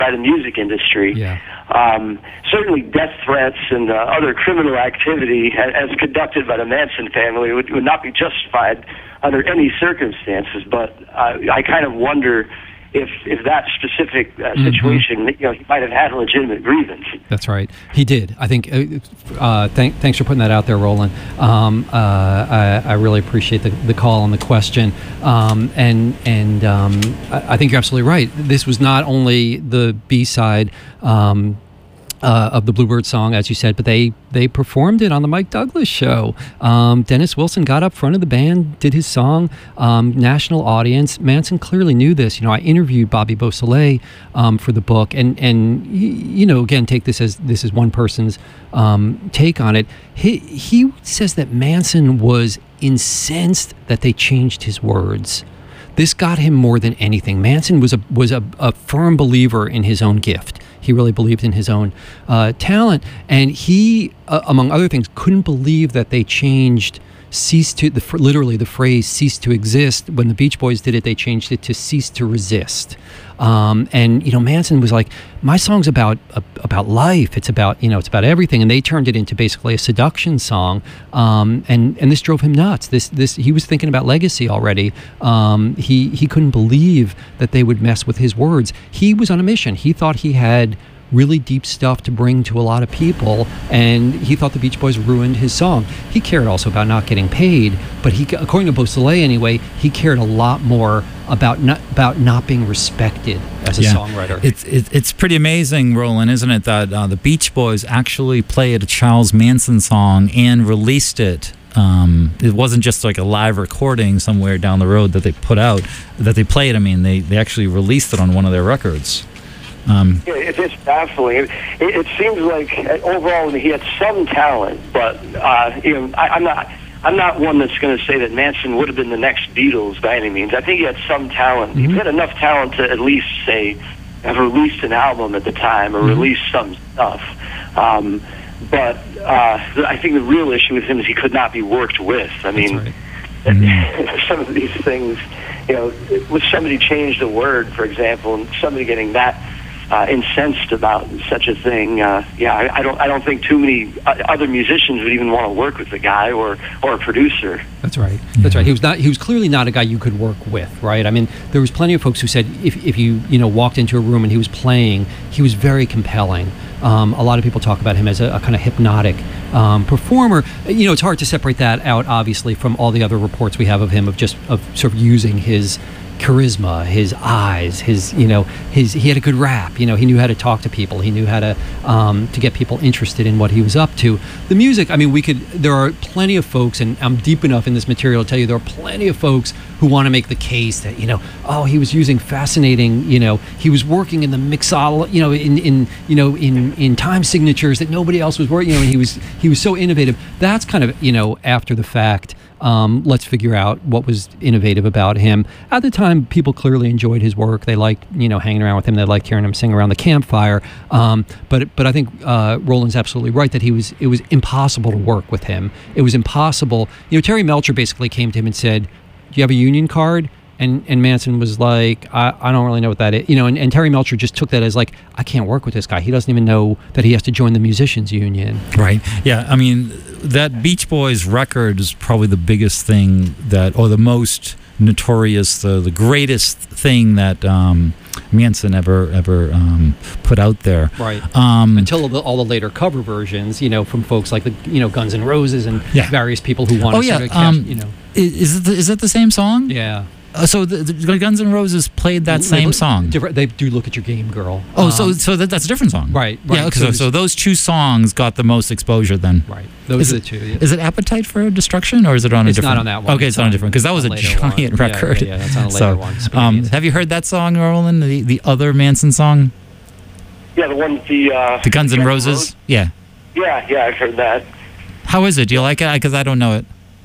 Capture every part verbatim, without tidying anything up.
by the music industry. Yeah. Um, certainly death threats and uh, other criminal activity as conducted by the Manson family would, would not be justified under any circumstances, but uh, I kind of wonder if if that specific uh, situation, mm-hmm. you know, he might have had a legitimate grievance. That's right. He did. I think, uh, uh, thank, thanks for putting that out there, Roland. Um, uh, I, I really appreciate the, the call and the question. Um, and and um, I, I think you're absolutely right. This was not only the B-side um, Uh, of the Bluebird song, as you said, but they they performed it on the Mike Douglas show. Um, Dennis Wilson got up front of the band, did his song, um, national audience. Manson clearly knew this. You know, I interviewed Bobby Beausoleil um, for the book, and and you know, again, take this as this is one person's um, take on it. He he says that Manson was incensed that they changed his words. This got him more than anything. Manson was a was a, a firm believer in his own gift. He really believed in his own uh, talent, and he, uh, among other things, couldn't believe that they changed "cease to" the literally the phrase "cease to exist." When the Beach Boys did it, they changed it to "cease to resist." Um, and you know, Manson was like, "My song's about uh, about life. It's about you know, it's about everything." And they turned it into basically a seduction song, um, and and this drove him nuts. This this he was thinking about legacy already. Um, he he couldn't believe that they would mess with his words. He was on a mission. He thought he had really deep stuff to bring to a lot of people, and he thought the Beach Boys ruined his song. He cared also about not getting paid, but he, according to Beausoleil anyway, he cared a lot more about not about not being respected as a yeah. songwriter. It's it, it's pretty amazing, Roland, isn't it, that uh, the Beach Boys actually played a Charles Manson song and released it. Um, it wasn't just like a live recording somewhere down the road that they put out, that they played. I mean, they, they actually released it on one of their records. Um, yeah, it, it's baffling. It, it, it seems like overall he had some talent, but uh, you know, I, I'm not. I'm not one that's going to say that Manson would have been the next Beatles by any means. I think he had some talent. Mm-hmm. He had enough talent to at least say have released an album at the time or mm-hmm. released some stuff. Um, but uh, I think the real issue with him is he could not be worked with. I mean, right. mm-hmm. some of these things, you know, with somebody changed a word, for example, and somebody getting that Uh, incensed about such a thing. Uh, yeah, I, I don't. I don't think too many uh, other musicians would even want to work with the guy or or a producer. That's right. That's right. He was not. He was clearly not a guy you could work with, right? I mean, there was plenty of folks who said if if you you know walked into a room and he was playing, he was very compelling. Um, a lot of people talk about him as a, a kind of hypnotic um, performer. You know, it's hard to separate that out, obviously, from all the other reports we have of him of just of sort of using his charisma, his eyes, his you know his he had a good rap. You know, he knew how to talk to people. He knew how to um, to get people interested in what he was up to. The music, I mean, we could. There are plenty of folks, and I'm deep enough in this material to tell you there are plenty of folks who want to make the case that you know, oh, he was using fascinating. You know, he was working in the mixol. You know, in in you know in in time signatures that nobody else was working. You know, and he was he was so innovative. That's kind of you know after the fact. Um, let's figure out what was innovative about him. At the time, people clearly enjoyed his work. They liked, you know, hanging around with him. They liked hearing him sing around the campfire. Um, but but I think uh, Roland's absolutely right that he was. It was impossible to work with him. It was impossible. You know, Terry Melcher basically came to him and said, "Do you have a union card?" And and Manson was like, I, I don't really know what that is. You know, and, and Terry Melcher just took that as like, I can't work with this guy. He doesn't even know that he has to join the musicians union. Right. Yeah. I mean, that Beach Boys record is probably the biggest thing that, or the most notorious, the, the greatest thing that um, Manson ever ever um, put out there. Right. Um, Until the, all the later cover versions, you know, from folks like the, you know, Guns N' Roses and yeah. various people who wanted oh, yeah. to sort of catch, um, you know. Is it the, is it the same song? Yeah. Uh, so the, the Guns N' Roses played that same they, song. They do Look at Your Game, Girl. Oh, um, so so that, that's a different song. Right. right. Yeah. Okay, so, so those two songs got the most exposure then. Right. Those is are it, the two. Yeah. Is it Appetite for Destruction or is it on it's a different? It's not on that one. Okay, it's, it's on, on a different because that was a, a giant one. record. Yeah, yeah, yeah, that's on a later so, one. Um, have you heard that song, Roland? The the other Manson song? Yeah, the one with the uh, the Guns N' Roses. Roses? Yeah. Yeah, yeah, I've heard that. How is it? Do you like it? Because I don't know it.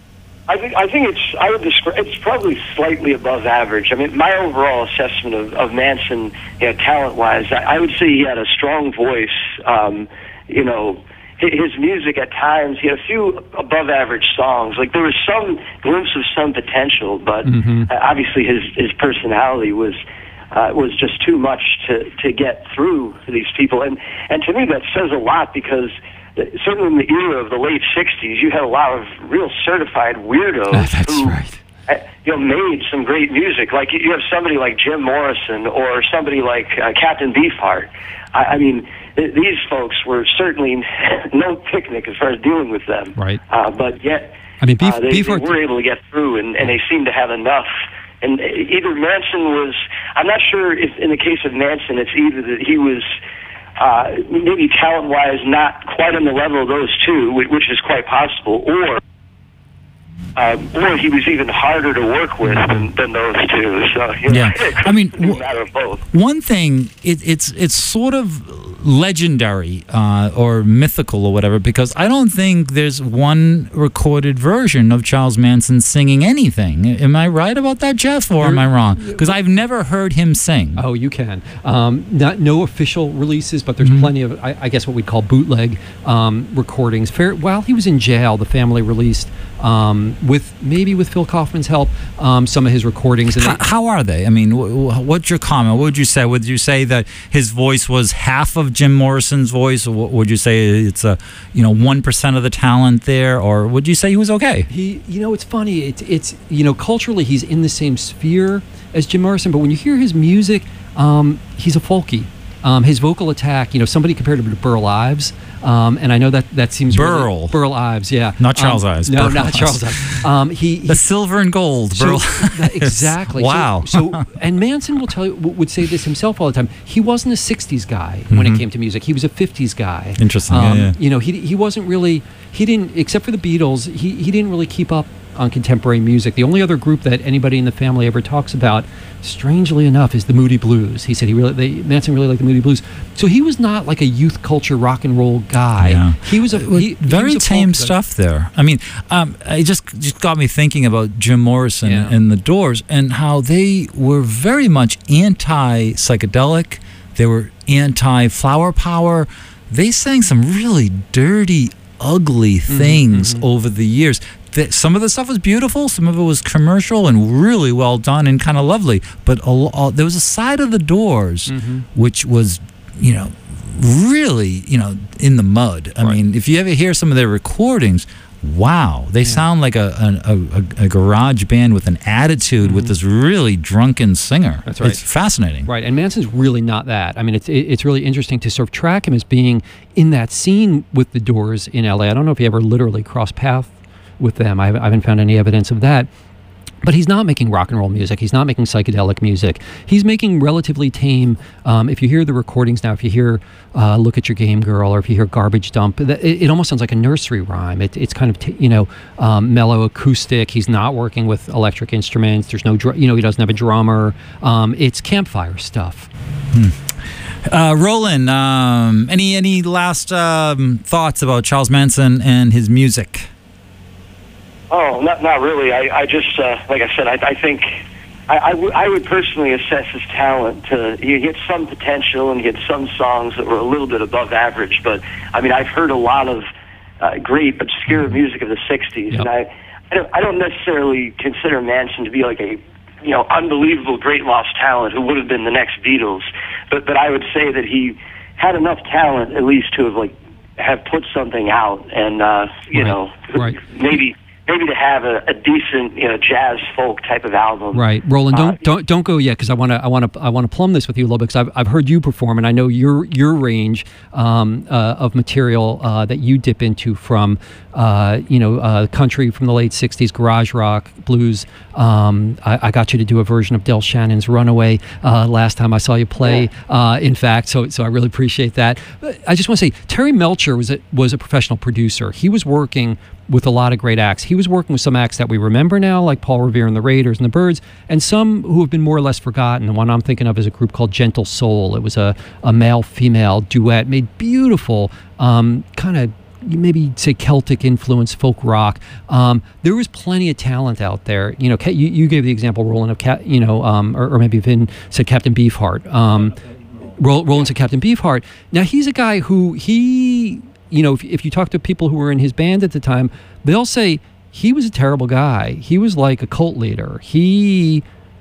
I think I think it's I would describe it's probably slightly above average. I mean, my overall assessment of, of Manson, you know, talent wise, I, I would say he had a strong voice. Um, you know, his music at times, he had a few above average songs. Like there was some glimpse of some potential, but mm-hmm. obviously his his personality was uh, was just too much to, to get through to these people. And, and to me, that says a lot, because certainly in the era of the late sixties, you had a lot of real certified weirdos That's who right. you know, made some great music. Like you have somebody like Jim Morrison or somebody like uh, Captain Beefheart. I, I mean, th- these folks were certainly no picnic as far as dealing with them. Right. Uh, but yet, I mean, Beef, uh, they, Beefheart they were able to get through, and, and they seemed to have enough. And either Manson was, I'm not sure if in the case of Manson, it's either that he was uh, maybe talent-wise not quite on the level of those two, which is quite possible, or Uh, or he was even harder to work with than, than those two. So you know, Yeah. it could I mean, be a w- matter of both. One thing, it, it's it's sort of legendary uh, or mythical or whatever, because I don't think there's one recorded version of Charles Manson singing anything. Am I right about that, Jeff, or am I wrong? Because I've never heard him sing. Oh, you can. Um, not no official releases, but there's Mhm. plenty of, I, I guess, what we'd call bootleg um, recordings. Fair, while he was in jail, the family released, um, with maybe with Phil Kaufman's help, um, some of his recordings. And How, they- how are they? I mean, wh- wh- what's your comment? What would you say? Would you say that his voice was half of Jim Morrison's voice, or wh- would you say it's a, you know, one percent of the talent there, or would you say he was okay? He, you know, it's funny. It's, it's, you know, culturally he's in the same sphere as Jim Morrison, but when you hear his music, um, he's a folky. Um, his vocal attack, you know, somebody compared him to Burl Ives, um, and I know that that seems Burl. really, Burl Ives, yeah, Not Charles um, Ives, No, Burl not Ives. Charles Ives. Um, he, he The silver and gold, So, Burl. that- exactly. Wow. So, so, and Manson will tell you, would say this himself all the time. He wasn't a sixties guy when it came to music. He was a fifties guy. Mm-hmm. Interesting, yeah, yeah. You know, he he wasn't really. He didn't, except for the Beatles. He he didn't really keep up on contemporary music. The only other group that anybody in the family ever talks about, strangely enough, is the Moody Blues. He said he really, they, Manson really liked the Moody Blues. So he was not like a youth culture rock and roll guy. Yeah. He was a he, he very was a tame folk guy. stuff there. I mean, um, it just just got me thinking about Jim Morrison Yeah. and the Doors and how they were very much anti-psychedelic. They were anti-flower power. They sang some really dirty, ugly things mm-hmm. over the years. That some of the stuff was beautiful, some of it was commercial and really well done and kind of lovely. But a, lo- there was a side of the Doors Mhm. which was, you know, really, you know, in the mud. I Right. mean, if you ever hear some of their recordings, wow, they sound like a a, a a garage band with an attitude with this really drunken singer. That's right. It's fascinating. Right, and Manson's really not that. I mean, it's it- it's really interesting to sort of track him as being in that scene with the Doors in L A. I don't know if he ever literally crossed paths with them. I haven't, I haven't found any evidence of that. But he's not making rock and roll music. He's not making psychedelic music. He's making relatively tame. Um, if you hear the recordings now, if you hear uh, "Look at Your Game Girl" or if you hear "Garbage Dump," that, it, it almost sounds like a nursery rhyme. It, it's kind of t- you know um, mellow acoustic. He's not working with electric instruments. There's no dr- you know he doesn't have a drummer. Um, it's campfire stuff. Uh, Roland, um, any any last um, thoughts about Charles Manson and his music? Oh, not not really. I, I just, uh, like I said, I, I think I, I, w- I would personally assess his talent. To, he had some potential and he had some songs that were a little bit above average. But, I mean, I've heard a lot of uh, great obscure music of the sixties. Yep. And I, I, don't, I don't necessarily consider Manson to be like a, you know, unbelievable great lost talent who would have been the next Beatles. But, but I would say that he had enough talent at least to have, like, have put something out. And, uh, you Right. know, Right. maybe... Maybe to have a, a decent, you know, jazz folk type of album. Right, Roland. Don't Uh, don't don't go yet because I want to I want to I want to plumb this with you a little bit because I've I've heard you perform and I know your your range um, uh, of material uh, that you dip into from uh, you know uh, country from the late sixties, garage rock, blues. Um, I, I got you to do a version of Del Shannon's "Runaway" uh, last time I saw you play. Uh, in fact, so so I really appreciate that. But I just want to say Terry Melcher was a, was a professional producer. He was working with a lot of great acts. He was working with some acts that we remember now, like Paul Revere and the Raiders and the Byrds, and some who have been more or less forgotten. The one I'm thinking of is a group called Gentle Soul. It was a, a male-female duet, made beautiful, um, kind of, you maybe say Celtic influence, folk rock. Um, there was plenty of talent out there. You know, Ca- you, you gave the example, Roland, of, Ca- you know, um, or, or maybe Vin said Captain Beefheart. Um, Ro- Roland said Captain Beefheart. Now, he's a guy who he... You know, if, if you talk to people who were in his band at the time, they'll say he was a terrible guy. He was like a cult leader. He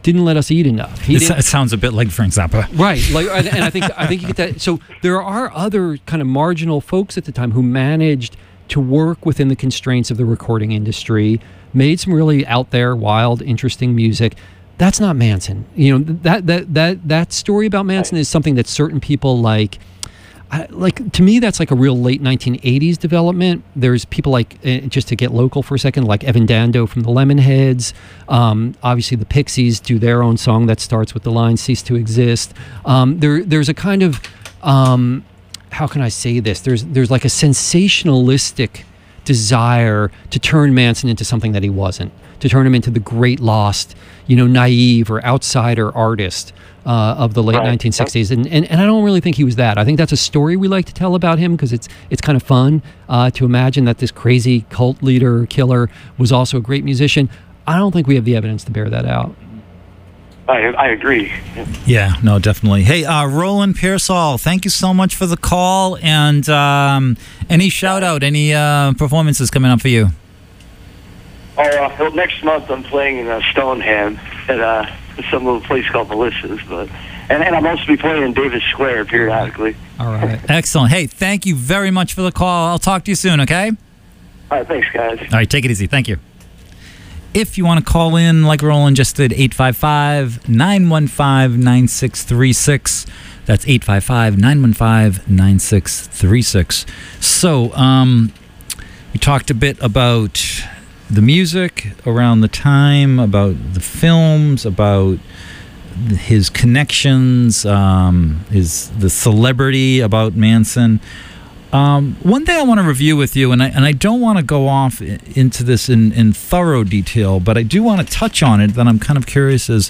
didn't let us eat enough. He It, didn't, it sounds a bit like Frank Zappa. Right, like, and, and I think I think you get that. So there are other kind of marginal folks at the time who managed to work within the constraints of the recording industry, made some really out there, wild, interesting music. That's not Manson. You know, that that that that story about Manson is something that certain people like. I, like to me, that's like a real late nineteen eighties development. There's people like, uh, just to get local for a second, like Evan Dando from the Lemonheads. Um, obviously, the Pixies do their own song that starts with the line "Cease to Exist." Um, there, there's a kind of, um, how can I say this? There's, there's like a sensationalistic desire to turn Manson into something that he wasn't, to turn him into the great lost, you know, naive or outsider artist. Uh, of the late Right. nineteen sixties, and, and and I don't really think he was that. I think that's a story we like to tell about him because it's it's kind of fun uh, to imagine that this crazy cult leader killer was also a great musician. I don't think we have the evidence to bear that out. I, I agree. Yeah, no, definitely. Hey, uh, Roland Pearsall, thank you so much for the call. And um, any shout out, any uh, performances coming up for you? Oh, uh, well, next month I'm playing in uh, Stoneham at uh, some little place called Melissa's, but and, and I'm also be playing in Davis Square periodically. All right. Excellent. Hey, thank you very much for the call. I'll talk to you soon, okay? All right, thanks, guys. All right, take it easy. Thank you. If you want to call in like Roland just did, eight five five, nine one five, nine six three six. That's eight five five, nine one five, nine six three six. So, um, we talked a bit about the music around the time, about the films, about his connections, um, his the celebrity about Manson. Um, one thing I want to review with you, and I and I don't want to go off into this in, in thorough detail, but I do want to touch on it. That I'm kind of curious is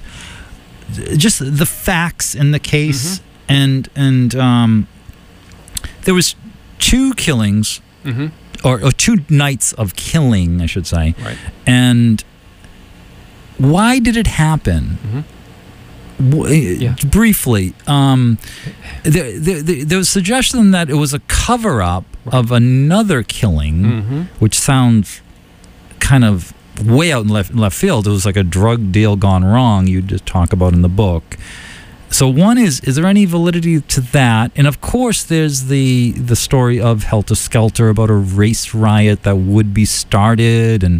just the facts in the case, mm-hmm. and and um, there was two killings. Mm-hmm. Or, or two nights of killing, I should say. Right. And why did it happen? Mm-hmm. W- yeah. Briefly, um, there, there, there was suggestion that it was a cover-up right. of another killing, mm-hmm. which sounds kind of way out in left, left field. It was like a drug deal gone wrong you just talk about in the book. So one is, is there any validity to that? And of course, there's the the story of Helter Skelter about a race riot that would be started. And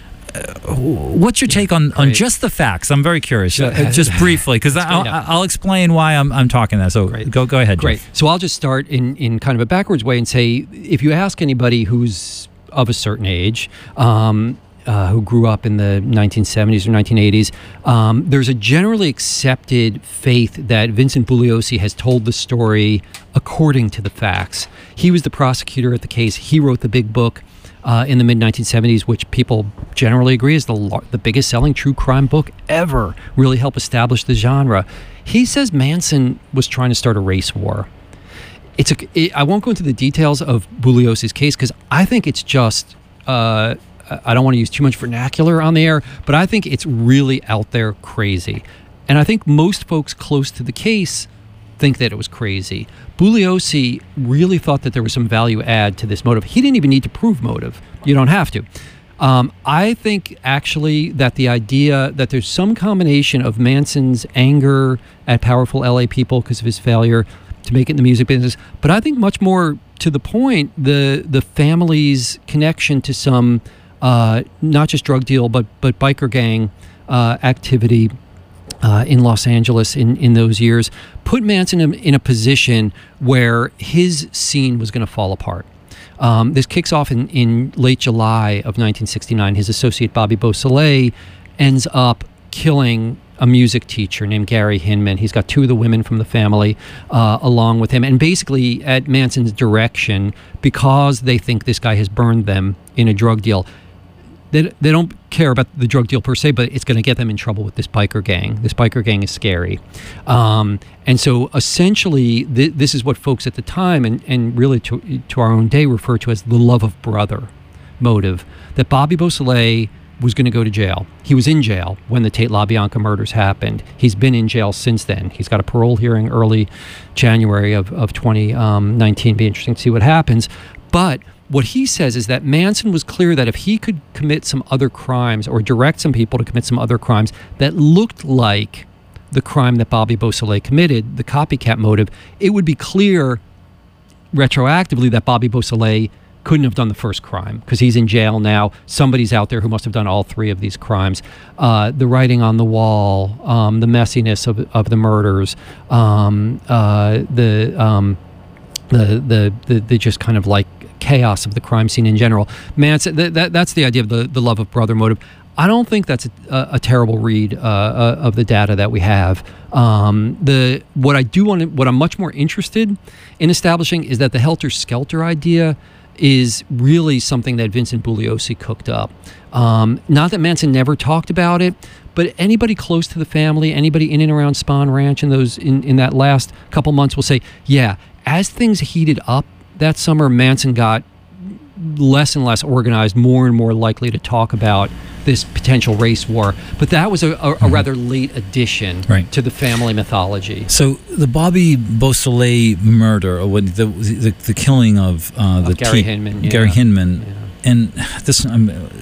uh, what's your take on, on just the facts? I'm very curious, uh, just briefly, because I'll, I'll explain why I'm I'm talking that. So Great. go go ahead, Great. Jeff. So I'll just start in, in kind of a backwards way and say, if you ask anybody who's of a certain age, um, Uh, who grew up in the nineteen seventies or nineteen eighties, um, there's a generally accepted faith that Vincent Bugliosi has told the story according to the facts. He was the prosecutor at the case. He wrote the big book uh, in the mid nineteen seventies, which people generally agree is the lar- the biggest selling true crime book ever, really helped establish the genre. He says Manson was trying to start a race war. It's a, it, I won't go into the details of Bugliosi's case because I think it's just... Uh, I don't want to use too much vernacular on the air, but I think it's really out there crazy. And I think most folks close to the case think that it was crazy. Bugliosi really thought that there was some value add to this motive. He didn't even need to prove motive. You don't have to. Um, I think actually that the idea that there's some combination of Manson's anger at powerful L A people because of his failure to make it in the music business, but I think much more to the point, the the family's connection to some Uh, not just drug deal, but but biker gang uh, activity uh, in Los Angeles in, in those years, put Manson in, in a position where his scene was going to fall apart. Um, this kicks off in, in late July of nineteen sixty-nine. His associate Bobby Beausoleil ends up killing a music teacher named Gary Hinman. He's got two of the women from the family uh, along with him. And basically, at Manson's direction, because they think this guy has burned them in a drug deal, They, they don't care about the drug deal per se, but it's going to get them in trouble with this biker gang. This biker gang is scary. Um, and so essentially, th- this is what folks at the time, and, and really to, to our own day, refer to as the love of brother motive. That Bobby Beausoleil was going to go to jail. He was in jail when the Tate LaBianca murders happened. He's been in jail since then. He's got a parole hearing early January of, of twenty nineteen. Be interesting to see what happens. But what he says is that Manson was clear that if he could commit some other crimes or direct some people to commit some other crimes that looked like the crime that Bobby Beausoleil committed, the copycat motive, it would be clear retroactively that Bobby Beausoleil couldn't have done the first crime because he's in jail now. Somebody's out there who must have done all three of these crimes. Uh, the writing on the wall, um, the messiness of, of the murders, um, uh, the, um, the, the the the just kind of like chaos of the crime scene in general. Manson, th- that that's the idea of the, the love of brother motive. I don't think that's a, a, a terrible read uh, uh, of the data that we have. Um, the what I do want to, what I'm much more interested in establishing is that the Helter Skelter idea is really something that Vincent Bugliosi cooked up. Um, not that Manson never talked about it, but anybody close to the family, anybody in and around Spahn Ranch in those in, in that last couple months will say, yeah, as things heated up that summer, Manson got less and less organized, more and more likely to talk about this potential race war. But that was a, a, mm-hmm. a rather late addition right. to the family mythology. So the Bobby Beausoleil murder, or what, the, the the killing of uh, the of Gary te- Hinman, yeah. Gary Hinman, yeah. and this um,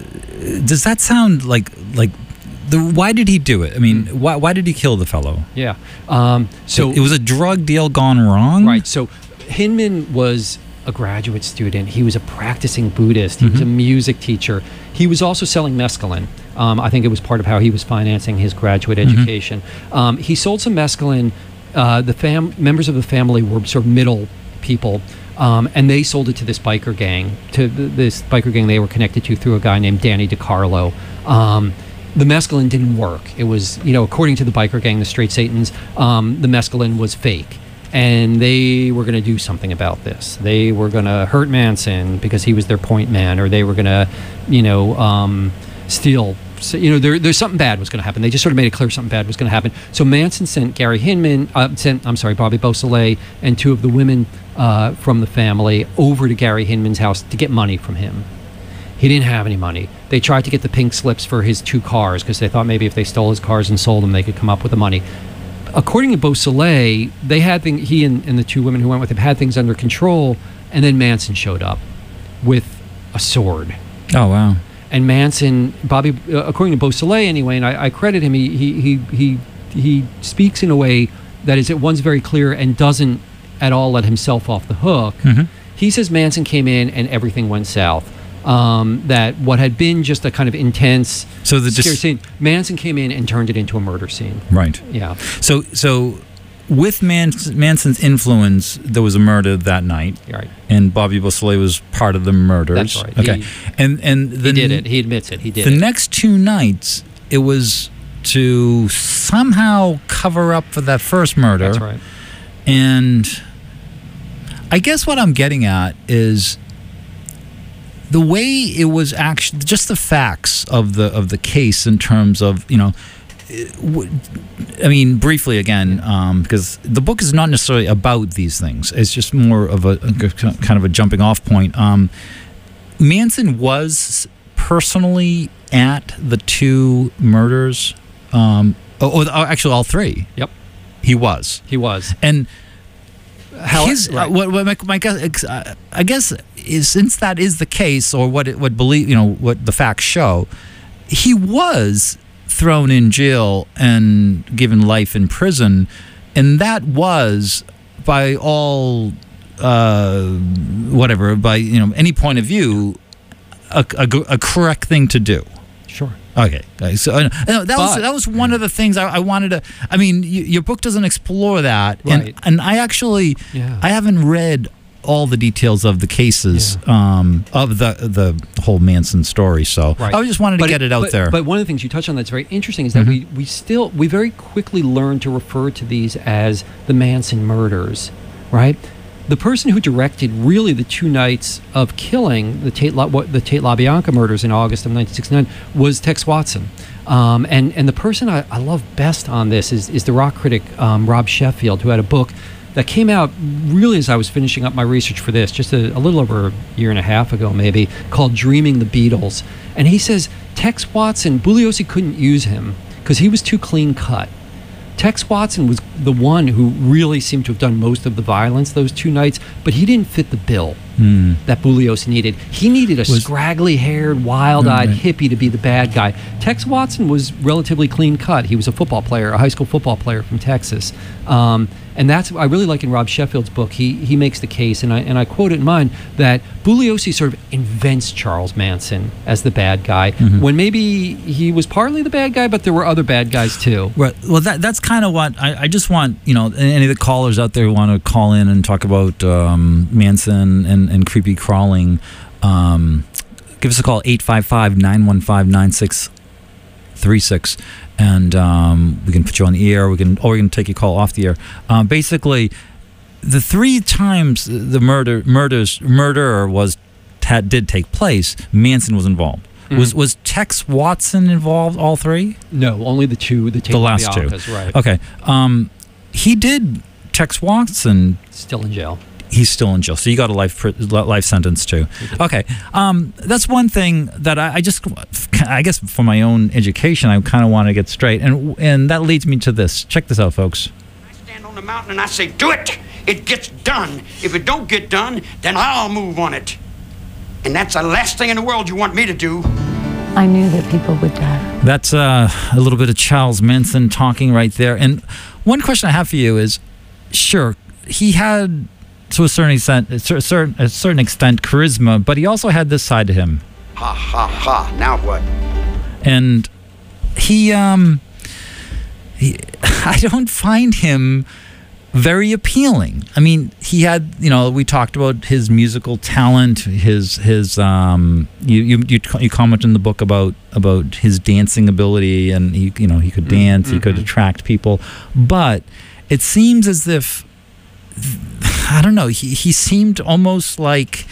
does that sound like like the why did he do it? I mean, mm. why why did he kill the fellow? Yeah, um, so it, it was a drug deal gone wrong, right? So Hinman was a graduate student. He was a practicing Buddhist. He mm-hmm. was a music teacher. He was also selling mescaline. Um, I think it was part of how he was financing his graduate mm-hmm. education. Um, he sold some mescaline. Uh, the fam- members of the family were sort of middle people, um, and they sold it to this biker gang, to th- this biker gang they were connected to through a guy named Danny DiCarlo. Um, the mescaline didn't work. It was, you know, according to the biker gang, the Straight Satans, um, the mescaline was fake. And they were going to do something about this. They were going to hurt Manson because he was their point man, or they were going to, you know, um, steal. So, you know, there, there's something bad was going to happen. They just sort of made it clear something bad was going to happen. So Manson sent Gary Hinman, uh, sent, I'm sorry, Bobby Beausoleil, and two of the women uh, from the family over to Gary Hinman's house to get money from him. He didn't have any money. They tried to get the pink slips for his two cars because they thought maybe if they stole his cars and sold them, they could come up with the money. According to Beausoleil, they had thing, he and, and the two women who went with him had things under control, and then Manson showed up with a sword. Oh wow! And Manson, Bobby, uh, according to Beausoleil anyway, and I, I credit him, he, he he he he speaks in a way that is at once very clear and doesn't at all let himself off the hook. Mm-hmm. He says Manson came in and everything went south. Um, that what had been just a kind of intense so the scary dis- scene, Manson came in and turned it into a murder scene. Right. Yeah. So so with Mans- Manson's influence, there was a murder that night. Right. And Bobby Beausoleil was part of the murders. That's right. Okay. He, and and the, he did it. He admits it. He did the it. The next two nights, it was to somehow cover up for that first murder. That's right. And I guess what I'm getting at is the way it was actually just the facts of the of the case in terms of, you know, I mean, briefly again, um, because the book is not necessarily about these things. It's just more of a, a kind of a jumping off point. Um, Manson was personally at the two murders, um, or, or actually all three. Yep, he was. He was. And How, his, right. uh, what, what my, my guess, uh, I guess, is since that is the case, or what it would believe, you know, what the facts show, he was thrown in jail and given life in prison, and that was, by all, uh, whatever, by you know any point of view, a, a, a correct thing to do. Sure. Okay, so uh, no, that but, was that was one of the things I, I wanted to. I mean, y- your book doesn't explore that, right. and and I actually yeah. I haven't read all the details of the cases yeah. um, of the the whole Manson story. So right. I just wanted to but get it, it out but, there. But one of the things you touched on that's very interesting is that mm-hmm. we we still we very quickly learned to refer to these as the Manson murders, right? The person who directed really the two nights of killing the Tate La, the Tate LaBianca murders in August of nineteen sixty-nine was Tex Watson. Um, and, and the person I, I love best on this is, is the rock critic um, Rob Sheffield, who had a book that came out really as I was finishing up my research for this, just a, a little over a year and a half ago maybe, called Dreaming the Beatles. And he says Tex Watson, Bugliosi couldn't use him because he was too clean cut. Tex Watson was the one who really seemed to have done most of the violence those two nights, but he didn't fit the bill Mm. that Bugliosi needed. He needed a Was- scraggly-haired, wild-eyed Right. hippie to be the bad guy. Tex Watson was relatively clean-cut. He was a football player, a high school football player from Texas. Um, and that's, I really like in Rob Sheffield's book, he he makes the case, and I and I quote it in mine, that Bugliosi sort of invents Charles Manson as the bad guy, Mm-hmm. when maybe he was partly the bad guy, but there were other bad guys too. Right. Well, that that's kind of what I, I just want, you know, any of the callers out there who want to call in and talk about um, Manson and, and creepy crawling, um, give us a call, eight five five, nine one five, nine six three six, and um, we can put you on the air, we can, or we can take your call off the air. Uh, basically, the three times the murder murders murder was had, did take place, Manson was involved. Mhm. Was was Tex Watson involved, all three? No, only the two, the, The last two. Biancas, right. Okay. Um, he did, Tex Watson, Still in jail. he's still in jail. So you got a life pri- life sentence too. Okay. Um, that's one thing that I, I just, I guess for my own education, I kind of want to get straight. And, and that leads me to this. Check this out, folks. I stand on the mountain and I say, do it. It gets done. If it don't get done, then I'll move on it. And that's the last thing in the world you want me to do. I knew that people would die. That's uh, a little bit of Charles Manson talking right there. And one question I have for you is, sure, he had, to a certain extent, a cer- certain, a certain extent, charisma, but he also had this side to him. Ha, ha, ha. Now what? And he, um, he, I don't find him very appealing. I mean, he had, you know, we talked about his musical talent, his, his, um, you, you, you, you comment in the book about, about his dancing ability, and he, you know, he could dance, Mm-hmm. he could attract people, but it seems as if, I don't know, he, he seemed almost like,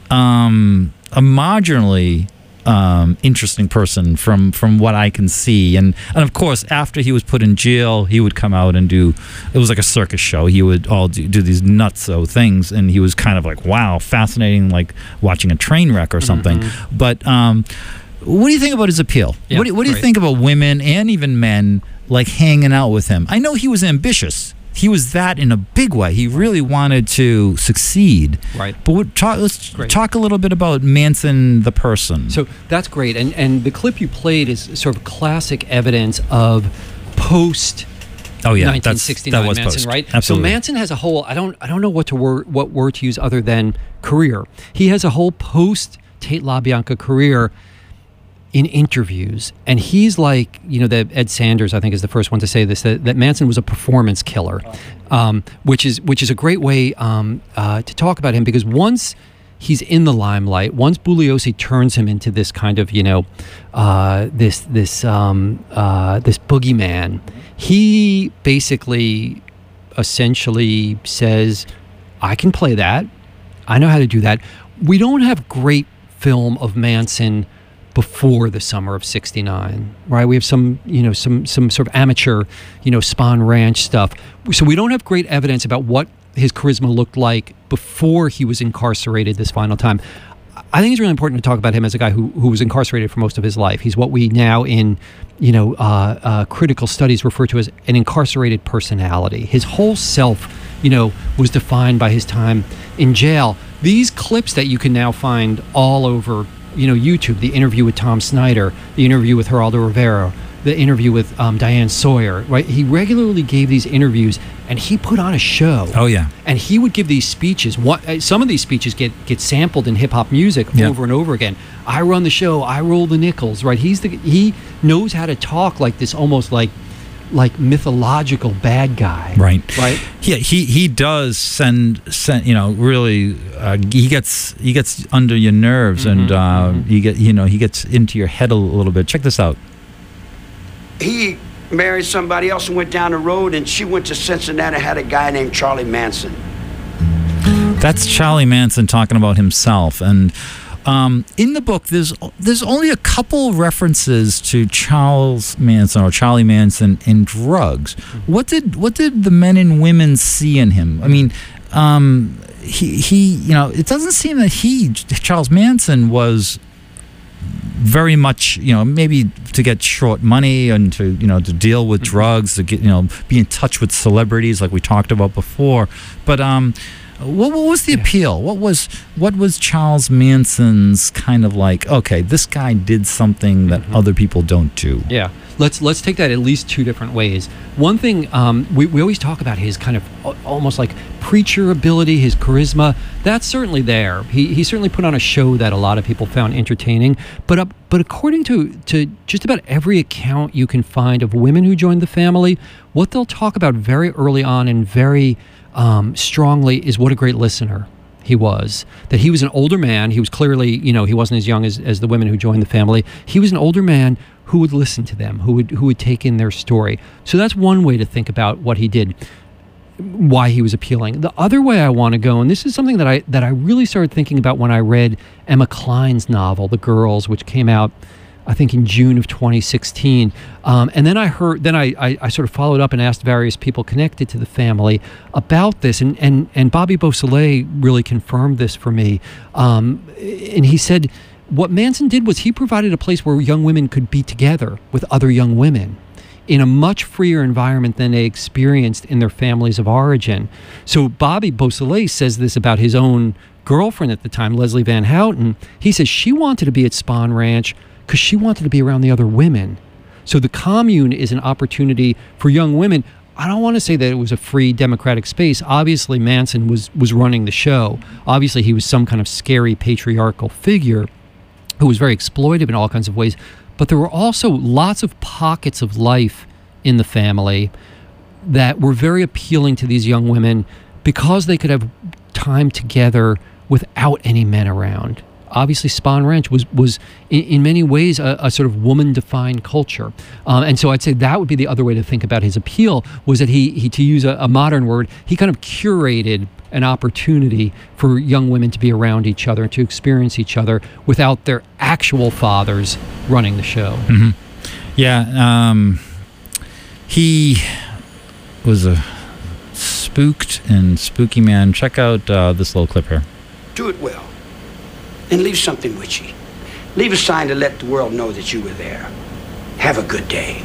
um, a marginally, um, interesting person from, from what I can see. And, and of course, after he was put in jail, he would come out and do, it was like a circus show. He would all do, do these nutso things. And he was kind of like, wow, fascinating, like watching a train wreck or something. Mm-hmm. But um, what do you think about his appeal? Yeah, what do, what do you right. think about women and even men like hanging out with him? I know he was ambitious. He was that in a big way. He really wanted to succeed. Right. But what, talk, let's Great. talk a little bit about Manson, the person. So that's great. And and the clip you played is sort of classic evidence of post oh yeah, nineteen that's, sixty-nine that was Manson, post. right? Absolutely. So Manson has a whole I don't I don't know what to word what word to use other than career. He has a whole post Tate LaBianca career in interviews, and he's like, you know, that Ed Sanders I think is the first one to say this, that, that Manson was a performance killer, um, which is which is a great way um, uh, to talk about him, because once he's in the limelight, once Bugliosi turns him into this kind of, you know, uh, this this um, uh, this boogeyman, he basically essentially says, I can play that, I know how to do that. We don't have great film of Manson before the summer of sixty-nine, right? We have some, you know, some some sort of amateur, you know, Spahn Ranch stuff. So we don't have great evidence about what his charisma looked like before he was incarcerated this final time. I think it's really important to talk about him as a guy who, who was incarcerated for most of his life. He's what we now in, you know, uh, uh, critical studies refer to as an incarcerated personality. His whole self, you know, was defined by his time in jail. These clips that you can now find all over, you know, YouTube, the interview with Tom Snyder, the interview with Geraldo Rivera, the interview with um, Diane Sawyer, right? He regularly gave these interviews, and he put on a show. Oh yeah. And he would give these speeches. What, uh, some of these speeches get get sampled in hip hop music Yeah. over and over again. I run the show. I roll the nickels. Right? He's the he knows how to talk like this, almost like like mythological bad guy. Right. Right. Yeah, he he does send send you know really uh, he gets he gets under your nerves, Mm-hmm, and uh, you get you know he gets into your head a little bit. Check this out. He married somebody else and went down the road, and she went to Cincinnati and had a guy named Charlie Manson. That's Charlie Manson talking about himself. And um, in the book, there's there's only a couple references to Charles Manson or Charlie Manson in drugs. What did what did the men and women see in him? I mean, um, he he you know, it doesn't seem that he Charles Manson was very much, you know, maybe to get short money and to, you know, to deal with Mm-hmm. drugs, to get, you know, be in touch with celebrities like we talked about before. But um, what, what was the Yeah. appeal? What was what was Charles Manson's kind of like, okay, this guy did something that Mm-hmm. other people don't do? Yeah, let's let's take that at least two different ways. One thing, um, we we always talk about his kind of al- almost like preacher ability, his charisma. That's certainly there. He he certainly put on a show that a lot of people found entertaining. But uh, but according to to just about every account you can find of women who joined the family, what they'll talk about very early on and very um, strongly is what a great listener he was. That he was an older man. He was clearly, you know, he wasn't as young as, as the women who joined the family. He was an older man who would listen to them, who would who would take in their story. So that's one way to think about what he did, why he was appealing. The other way I want to go, and this is something that I that I really started thinking about when I read Emma Klein's novel, The Girls, which came out, I think, in June of twenty sixteen. Um, and then I heard, then I, I, I sort of followed up and asked various people connected to the family about this. And, and, and Bobby Beausoleil really confirmed this for me. Um, and he said, what Manson did was he provided a place where young women could be together with other young women in a much freer environment than they experienced in their families of origin. So Bobby Beausoleil says this about his own girlfriend at the time, Leslie Van Houten. He says she wanted to be at Spahn Ranch because she wanted to be around the other women. So the commune is an opportunity for young women. I don't want to say that it was a free democratic space. Obviously, Manson was was running the show. Obviously, he was some kind of scary patriarchal figure who was very exploitive in all kinds of ways. But there were also lots of pockets of life in the family that were very appealing to these young women because they could have time together without any men around. Obviously, Spahn Ranch was, was in, in many ways, a, a sort of woman-defined culture. Um, and so I'd say that would be the other way to think about his appeal, was that he, he to use a, a modern word, he kind of curated an opportunity for young women to be around each other and to experience each other without their actual fathers running the show. Mm-hmm. Yeah, um, he was a spooked and spooky man. Check out uh, this little clip here. Do it well. And leave something with you. Leave a sign to let the world know that you were there. Have a good day.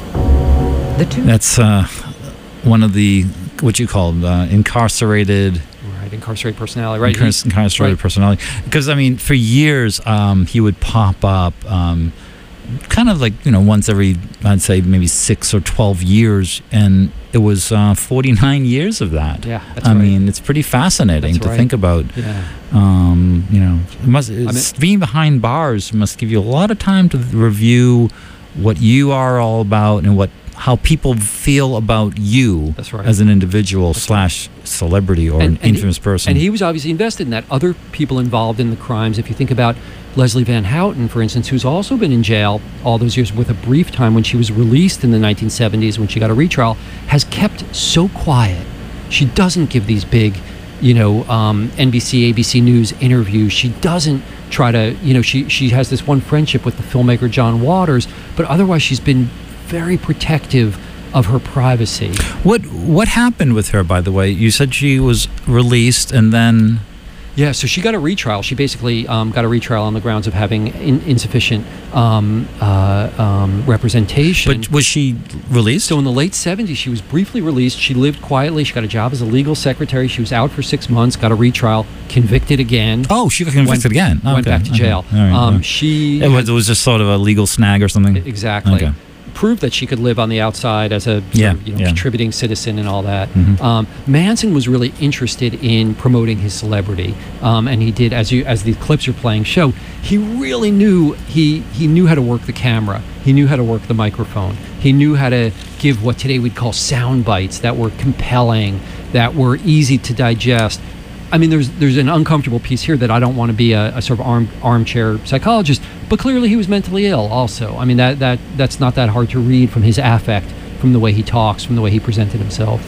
The two. That's uh, one of the, what you call uh, incarcerated... Right, incarcerated personality, right? Incar- incarcerated right. personality. Because, I mean, for years, um, he would pop up um, kind of like, you know, once every, I'd say maybe six or twelve years, and it was uh, forty-nine years of that. Yeah, that's I right. mean, it's pretty fascinating That's to right. think about. Yeah. Um, you know, it must, mean- it's, being behind bars must give you a lot of time to review what you are all about and what how people feel about you That's right. as an individual slash celebrity or an he- infamous person. And he was obviously invested in that. Other people involved in the crimes, if you think about Leslie Van Houten, for instance, who's also been in jail all those years with a brief time when she was released in the nineteen seventies when she got a retrial, has kept so quiet. She doesn't give these big, you know, um, N B C, A B C News interviews. She doesn't try to, you know, she, she has this one friendship with the filmmaker John Waters, but otherwise she's been very protective of her privacy. What what happened with her, by the way? You said she was released and then... Yeah, so she got a retrial. She basically um, got a retrial on the grounds of having in, insufficient um, uh, um, representation. But was she released? So in the late seventies, she was briefly released. She lived quietly. She got a job as a legal secretary. She was out for six months, got a retrial, convicted again. Oh, she got convicted went, again. Went Okay, back to okay. jail. All right, all um, right. she It was, it was just sort of a legal snag or something? exactly. Okay. Proved that she could live on the outside as a sort Yeah, of, you know, yeah. contributing citizen and all that. Mhm. Um, Manson was really interested in promoting his celebrity, um, and he did, as you as the clips you're playing show. He really knew he he knew how to work the camera. He knew how to work the microphone. He knew how to give what today we'd call sound bites that were compelling, that were easy to digest. I mean, there's there's an uncomfortable piece here that I don't want to be a, a sort of arm, armchair psychologist, but clearly he was mentally ill also. I mean, that, that that's not that hard to read from his affect, from the way he talks, from the way he presented himself.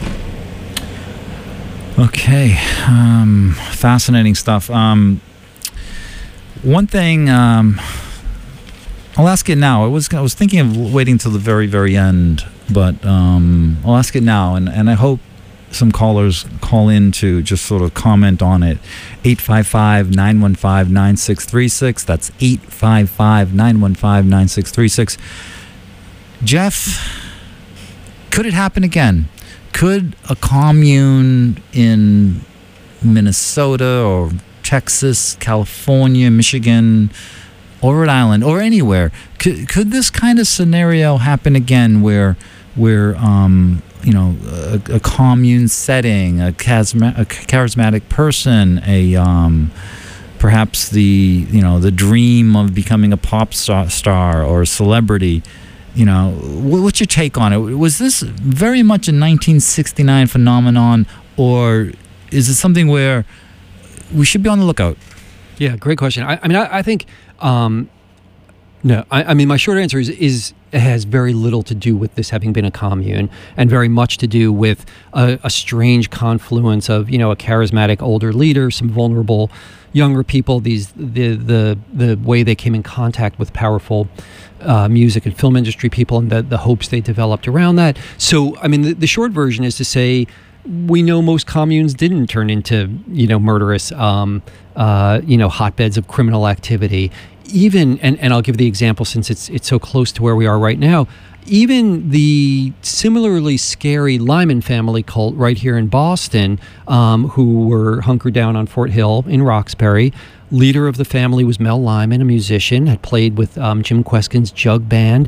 Okay, um, fascinating stuff. Um, one thing, um, I'll ask it now. I was I was thinking of waiting till the very very end, but um, I'll ask it now, and, and I hope some callers call in to just sort of comment on it. eight five five, nine one five, nine six three six. That's eight five five, nine one five, nine six three six. Jeff, could it happen again? Could a commune in Minnesota or Texas, California, Michigan, or Rhode Island, or anywhere, could, could this kind of scenario happen again where, where um, you know, a, a commune setting, a, charisma, a charismatic person, a um, perhaps the, you know, the dream of becoming a pop star, star or a celebrity? You know, what's your take on it? Was this very much a nineteen sixty-nine phenomenon, or is it something where we should be on the lookout? Yeah, great question. I, I mean, I, I think um, no. I, I mean, my short answer is is it has very little to do with this having been a commune, and very much to do with a, a strange confluence of, you know, a charismatic older leader, some vulnerable younger people, these the the the way they came in contact with powerful uh, music and film industry people, and the the hopes they developed around that. So, I mean, the, the short version is to say, we know most communes didn't turn into, you know, murderous, um, uh, you know, hotbeds of criminal activity. Even, and, and I'll give the example since it's it's so close to where we are right now. Even the similarly scary Lyman family cult right here in Boston, um, who were hunkered down on Fort Hill in Roxbury. Leader of the family was Mel Lyman, a musician, had played with um, Jim Kweskin's Jug Band.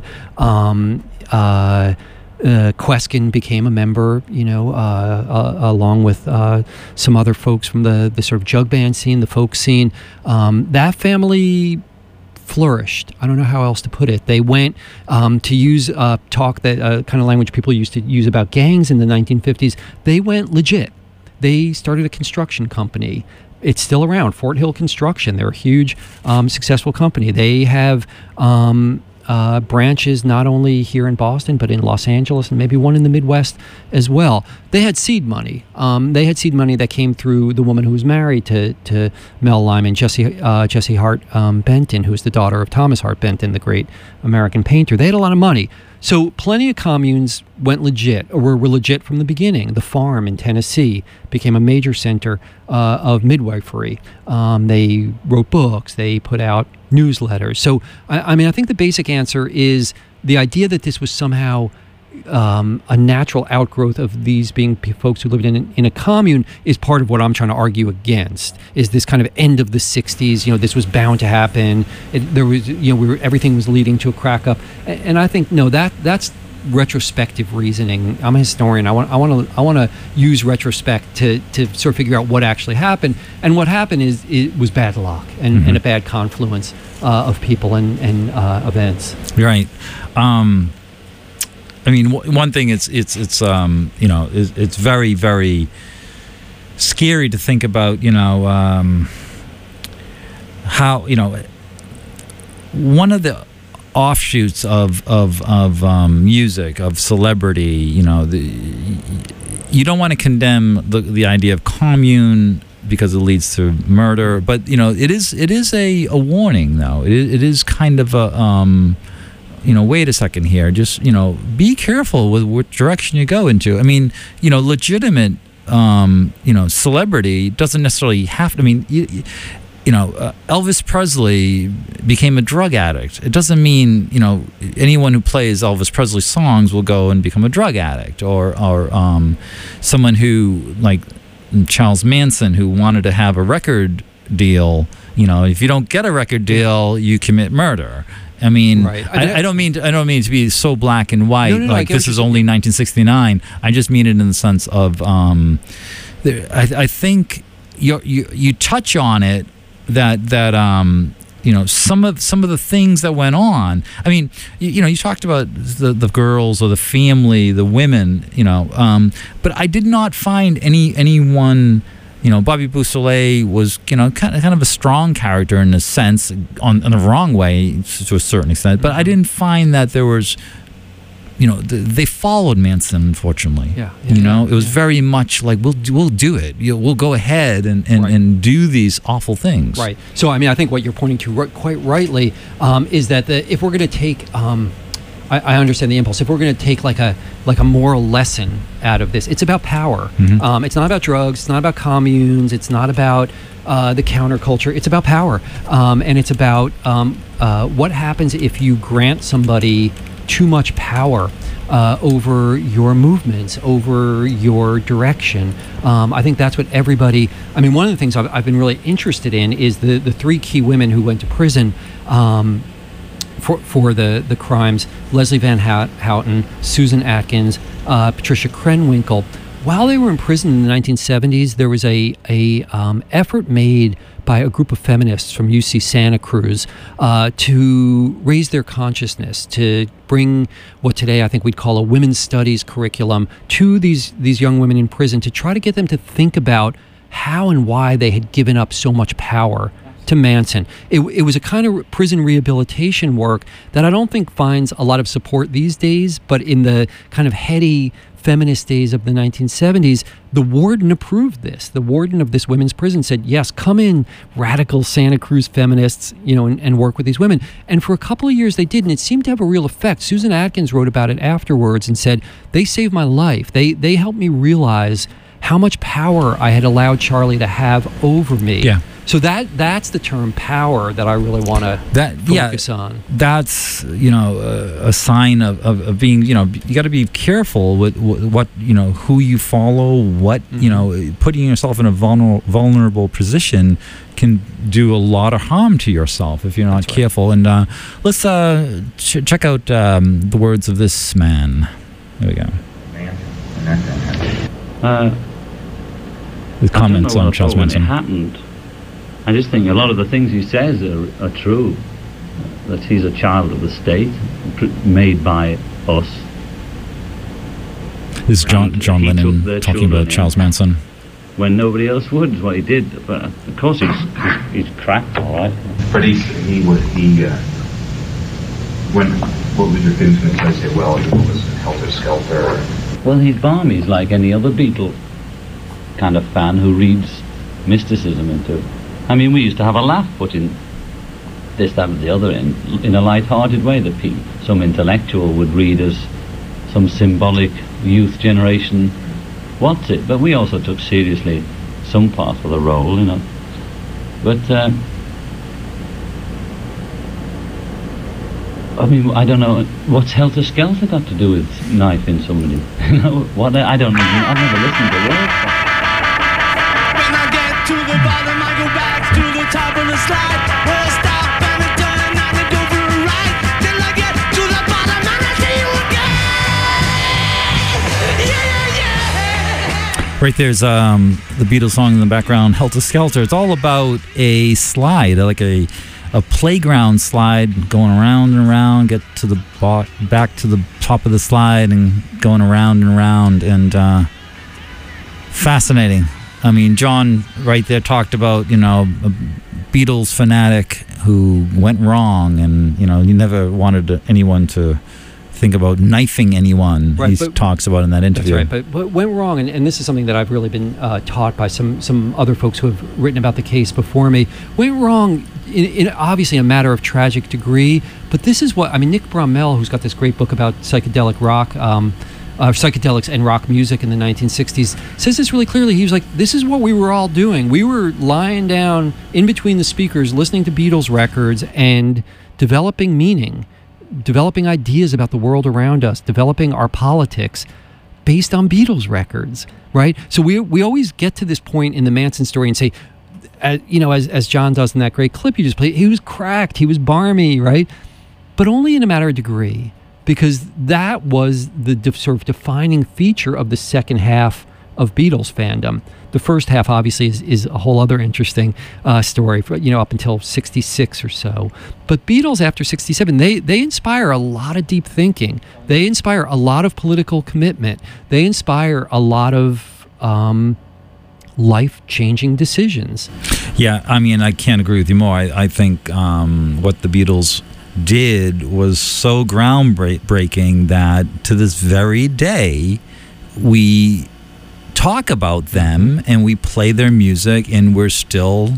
Um, uh, Uh, Kweskin became a member, you know, uh, uh, along with uh, some other folks from the, the sort of jug band scene, the folk scene. Um, that family flourished. I don't know how else to put it. They went um, to use uh, talk that uh, kind of language people used to use about gangs in the nineteen fifties. They went legit. They started a construction company. It's still around, Fort Hill Construction. They're a huge, um, successful company. They have Um, Uh, branches not only here in Boston, but in Los Angeles and maybe one in the Midwest as well. They had seed money. Um, they had seed money that came through the woman who was married to, to Mel Lyman, Jessie, uh, Jessie Hart um, Benton, who was the daughter of Thomas Hart Benton, the great American painter. They had a lot of money. So plenty of communes went legit, or were, were legit from the beginning. The Farm in Tennessee became a major center uh, of midwifery. Um, they wrote books. They put out newsletters. So, I, I mean, I think the basic answer is the idea that this was somehow um, a natural outgrowth of these being p- folks who lived in, in a commune is part of what I'm trying to argue against, is this kind of end of the sixties, you know, this was bound to happen. It, there was, you know, we were, everything was leading to a crack up. And, and I think, no, that that's retrospective reasoning. I'm a historian. I want I want to I want to use retrospect to to sort of figure out what actually happened. And what happened is it was bad luck and, mm-hmm. and a bad confluence uh, of people and and uh, events. Right. Um, I mean, w- one thing it's it's it's um, you know it's, it's very very scary to think about. You know um, how you know one of the offshoots of of of um, music, of celebrity. You know, the, you don't want to condemn the the idea of commune because it leads to murder, but you know, it is it is a, a warning though. It it is kind of a um, you know, wait a second here. Just, you know, be careful with what direction you go into. I mean, you know, legitimate um, you know, celebrity doesn't necessarily have to. I mean. You, You know, uh, Elvis Presley became a drug addict. It doesn't mean, you know, anyone who plays Elvis Presley songs will go and become a drug addict, or or um, someone who, like Charles Manson, who wanted to have a record deal. You know, if you don't get a record deal, you commit murder. I mean, right. I, I, I don't mean to, I don't mean to be so black and white. No, no, no, like this is only nineteen sixty-nine. I just mean it in the sense of, um, there, I, I think you you you touch on it. That that um you know some of some of the things that went on. I mean, you, you know, you talked about the the girls or the family, the women. You know, um, but I did not find any anyone. You know, Bobby Beausoleil was, you know, kind of kind of a strong character in a sense, on in the wrong way to a certain extent. But I didn't find that there was. You know, they followed Manson, unfortunately. Yeah, yeah you know, it was yeah. very much like, we'll we'll do it. You know, we'll go ahead and, and, right. and do these awful things. Right. So, I mean, I think what you're pointing to right, quite rightly um, is that the, if we're going to take, um, I, I understand the impulse. If we're going to take like a like a moral lesson out of this, it's about power. Mhm. Um, it's not about drugs. It's not about communes. It's not about uh, the counterculture. It's about power, um, and it's about um, uh, what happens if you grant somebody too much power uh, over your movements, over your direction. Um, I think that's what everybody. I mean, one of the things I've, I've been really interested in is the the three key women who went to prison. Um, For, for the, the crimes, Leslie Van Hout- Houten, Susan Atkins, uh, Patricia Krenwinkel. While they were in prison in the nineteen seventies, there was a, a um, effort made by a group of feminists from U C Santa Cruz uh, to raise their consciousness, to bring what today I think we'd call a women's studies curriculum to these, these young women in prison, to try to get them to think about how and why they had given up so much power to Manson. It, it was a kind of prison rehabilitation work that I don't think finds a lot of support these days, but in the kind of heady feminist days of the nineteen seventies, the warden approved this. The warden of this women's prison said, yes, come in, radical Santa Cruz feminists, you know, and, and work with these women. And for a couple of years they did, and it seemed to have a real effect. Susan Atkins wrote about it afterwards and said, they saved my life. They, they helped me realize how much power I had allowed Charlie to have over me. Yeah. So that that's the term power that I really want to That focus yeah, on. That's you know a, a sign of, of, of being you know you got to be careful with wh- what you know who you follow. What Mm-hmm. you know, putting yourself in a vulnerable vulnerable position can do a lot of harm to yourself if you're not That's right. careful. And uh, let's uh, ch- check out um, the words of this man. There we go. Uh, With comments I don't know on what I Charles thought when it Manson. happened. I just think a lot of the things he says are, are true. That he's a child of the state, pr- made by us. This is John, And John he took Lennon their talking children about in. Charles Manson. When nobody else would, is what he did. But of course, he's he's, he's cracked, all right. But he he was he uh, when what was your feelings when he said, well, he was helter skelter. Well, he's balmy. He's like any other Beatle kind of fan who reads mysticism into it. I mean, we used to have a laugh putting this, that, and the other in, in a light-hearted way that pe- some intellectual would read as some symbolic youth generation what's it. But we also took seriously some part of the role, you know. But, uh, I mean, I don't know, what's Helter Skelter got to do with knifing somebody? You know, what, I don't even, I've never listened to words. When I get to the bottom, I go back to the top of the slide. Where I stop and I turn and I go for a ride. Till I get to the bottom and I see you again. Yeah, yeah, yeah. Right there's um, the Beatles song in the background, Helter Skelter. It's all about a slide, like a a playground slide, going around and around, get to the bo- back to the top of the slide and going around and around, and uh, fascinating. I mean, John right there talked about, you know, a Beatles fanatic who went wrong, and, you know, he never wanted to, anyone to think about knifing anyone. Right, he but- talks about in that interview. That's right, but what went wrong, and, and this is something that I've really been uh, taught by some some other folks who have written about the case before me, went wrong in, in obviously a matter of tragic degree, but this is what, I mean, Nick Brommel, who's got this great book about psychedelic rock, um, uh, psychedelics and rock music in the nineteen sixties, says this really clearly. He was like, this is what we were all doing. We were lying down in between the speakers, listening to Beatles records and developing meaning, developing ideas about the world around us, developing our politics based on Beatles records, right? So we we always get to this point in the Manson story and say, uh, you know, as, as John does in that great clip you just played, he was cracked, he was barmy, right? But only in a matter of degree, because that was the de- sort of defining feature of the second half of Beatles fandom. The first half, obviously, is, is a whole other interesting uh, story, for, you know, up until sixty-six or so. But Beatles, after sixty-seven, they, they inspire a lot of deep thinking. They inspire a lot of political commitment. They inspire a lot of um, life-changing decisions. Yeah, I mean, I can't agree with you more. I, I think um, what the Beatles did was so groundbreaking that to this very day, we talk about them and we play their music and we're still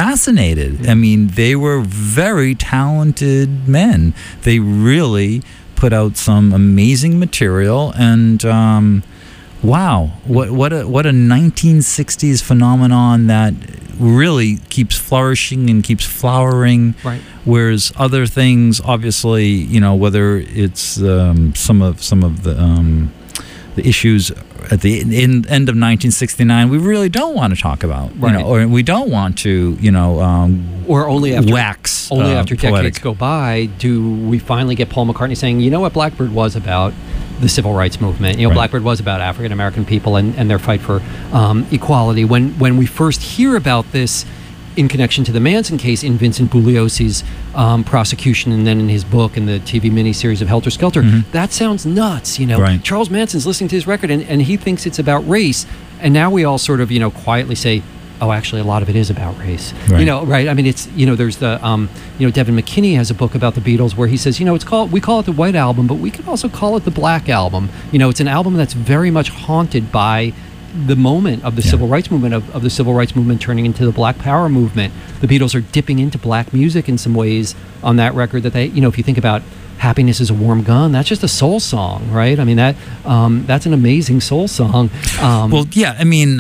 fascinated. I mean, they were very talented men. They really put out some amazing material, and um, wow, what what a what a nineteen sixties phenomenon that really keeps flourishing and keeps flowering. Right. Whereas other things, obviously, you know, whether it's um, some of some of the um, the issues at the in, end of nineteen sixty-nine, we really don't want to talk about, Right. you know, or we don't want to, you know, um, Or only after wax, only uh, after poetic. decades go by do we finally get Paul McCartney saying, you know what, Blackbird was about the civil rights movement. You know, Right. Blackbird was about African American people and, and their fight for um, equality. When when we first hear about this in connection to the Manson case in Vincent Bugliosi's um, prosecution, and then in his book and the T V miniseries of Helter Skelter, Mm-hmm. that sounds nuts. You know, Right. Charles Manson's listening to his record and, and he thinks it's about race, and now we all sort of, you know, quietly say, oh, actually, a lot of it is about race. Right. You know, right? I mean, it's, you know, there's the, um, you know, Devin McKinney has a book about the Beatles where he says, you know, it's called, we call it the White Album, but we could also call it the Black Album. You know, it's an album that's very much haunted by the moment of the Yeah. civil rights movement, of, of the civil rights movement turning into the Black Power movement. The Beatles are dipping into black music in some ways on that record that they, you know, if you think about Happiness is a Warm Gun, that's just a soul song, right? I mean, that um, that's an amazing soul song. Um, Well, yeah, I mean,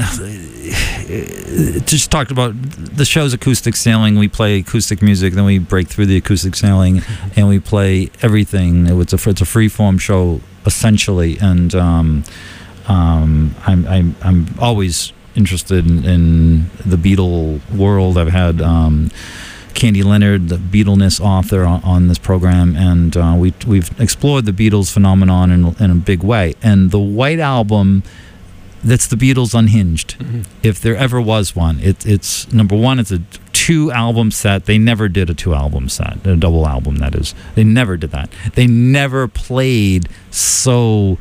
just talked about the show's acoustic sailing. We play acoustic music, then we break through the acoustic sailing, and we play everything. It's a it's a free form show essentially, and um, um, I'm I'm I'm always interested in, in the Beatle world. I've had um, Candy Leonard, the Beatleness author, on, on this program, and uh, we we've explored the Beatles phenomenon in, in a big way. And the White Album, that's the Beatles unhinged. Mm-hmm. If there ever was one, it, it's number one. It's a two album set. They never did a two album set, a double album. That is, they never did that. They never played so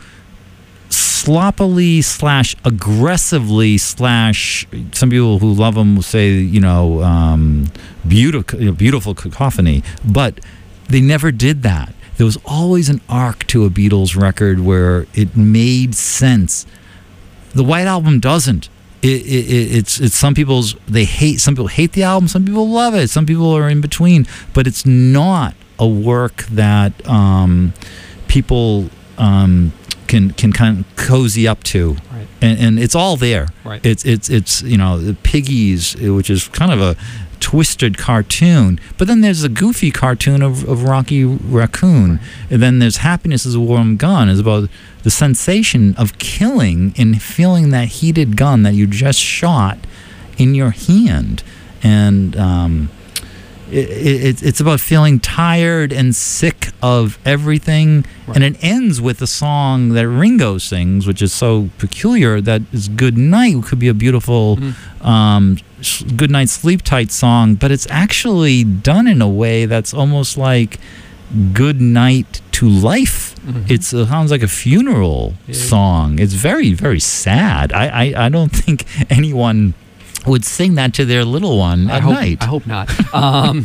sloppily slash aggressively slash. Some people who love them will say, you know, um, beautiful, you know, beautiful cacophony, but they never did that. There was always an arc to a Beatles record where it made sense. The White Album doesn't. It, it, it's it's some people's they hate some people hate the album, some people love it, some people are in between, but it's not a work that um, people um, can can kind of cozy up to, Right. and, and it's all there. Right. It's it's it's you know the Piggies, which is kind of a twisted cartoon, but then there's a goofy cartoon of, of Rocky Raccoon, right. And then there's Happiness is a Warm Gun, is about the sensation of killing and feeling that heated gun that you just shot in your hand, and um, it, it, it's about feeling tired and sick of everything, right. And it ends with a song that Ringo sings, which is so peculiar, that is Good Night. It could be a beautiful mm-hmm. um, Good Night Sleep Tight song, but it's actually done in a way that's almost like Good Night to Life. Mm-hmm. It's, it sounds like a funeral yeah. song. It's very, very sad. I, I, I don't think anyone would sing that to their little one at I hope, night. I hope not. Um,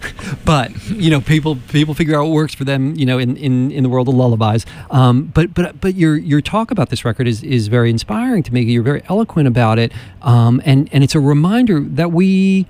but you know, people people figure out what works for them. You know, in, in, in the world of lullabies. Um, but but but your your talk about this record is is very inspiring to me. You're very eloquent about it, um, and and it's a reminder that we.